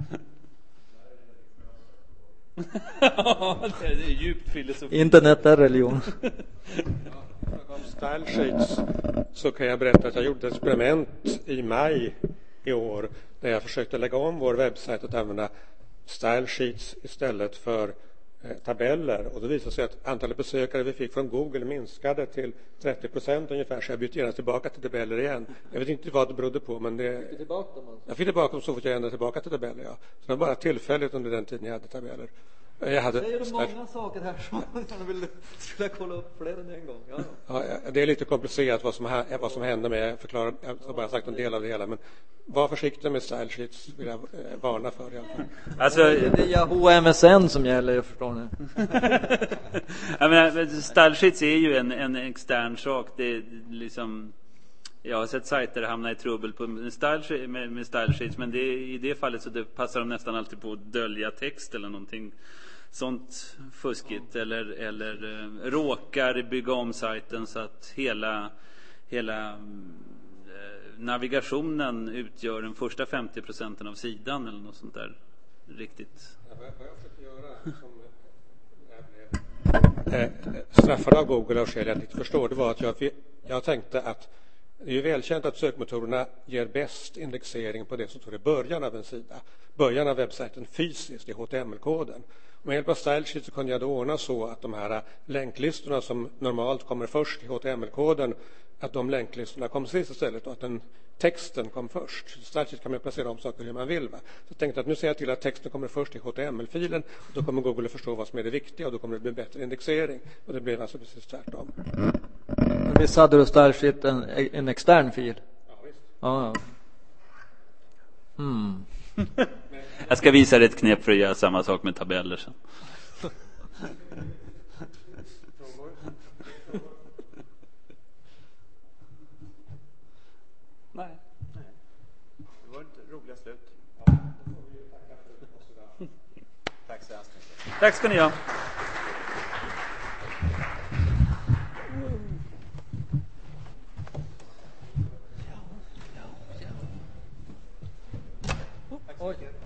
Ja, det är djup filosofi. Internet är religion. Om style sheets så kan jag berätta att jag gjorde ett experiment i maj i år där jag försökte lägga om vår webbsajt att använda style sheets istället för eh, tabeller. Och då visade sig att antalet besökare vi fick från Google minskade till trettio procent ungefär, så jag bytte gärna tillbaka till tabeller igen. Jag vet inte vad det berodde på, men det... Fick du tillbaka dem alltså? Jag fick tillbaka dem så fort jag ändrade tillbaka till tabeller, ja. Så det var bara tillfälligt under den tiden jag hade tabeller. Jag hade, Det är ju många saker här som man vill skulle kolla upp fler än en gång. Ja. Ja, det är lite komplicerat vad som, vad som hände med. Jag förklarar, jag har bara sagt en del av det hela. Men var försiktig med style sheets, vill jag varna för i alla fall. Alltså, Det är Yahoo M S N som gäller, jag förstår ni. jag menar, style sheets är ju en, en extern sak. Det är liksom... Jag har sett sajter hamna i trubbel på med style, med, med style sheets, men det, i det fallet så det passar de nästan alltid på att dölja text eller någonting sånt fuskigt, eller, eller eh, råkar bygga om sajten så att hela, hela eh, navigationen utgör den första femtio procenten av sidan eller något sånt där riktigt. Ja, vad jag försökte göra som jag blev eh, straffad av Google och skäl jag inte förstår, det var att jag, jag tänkte att det är ju välkänt att sökmotorerna ger bäst indexering på det som står i början av en sida. Början av webbsajten fysiskt i H T M L-koden. Med hjälp av style sheet så kunde jag då ordna så att de här länklistorna som normalt kommer först i H T M L-koden, att de länklistorna kom sist istället och att den texten kom först. Style sheet kan man placera om saker hur man vill. Va? Så jag tänkte att nu ser jag till att texten kommer först i H T M L-filen. Då kommer Google att förstå vad som är det viktiga och då kommer det bli bättre indexering. Och det blev alltså precis tvärtom. Visst hade du style sheet en, en extern fil? Ja, visst. Ja, ja. Mm. Jag ska visa dig ett knep för att göra samma sak med tabeller sen. Nej. Det var ett roliga slut. Tack så hemskt mycket. Tack ska ni ha. Oj.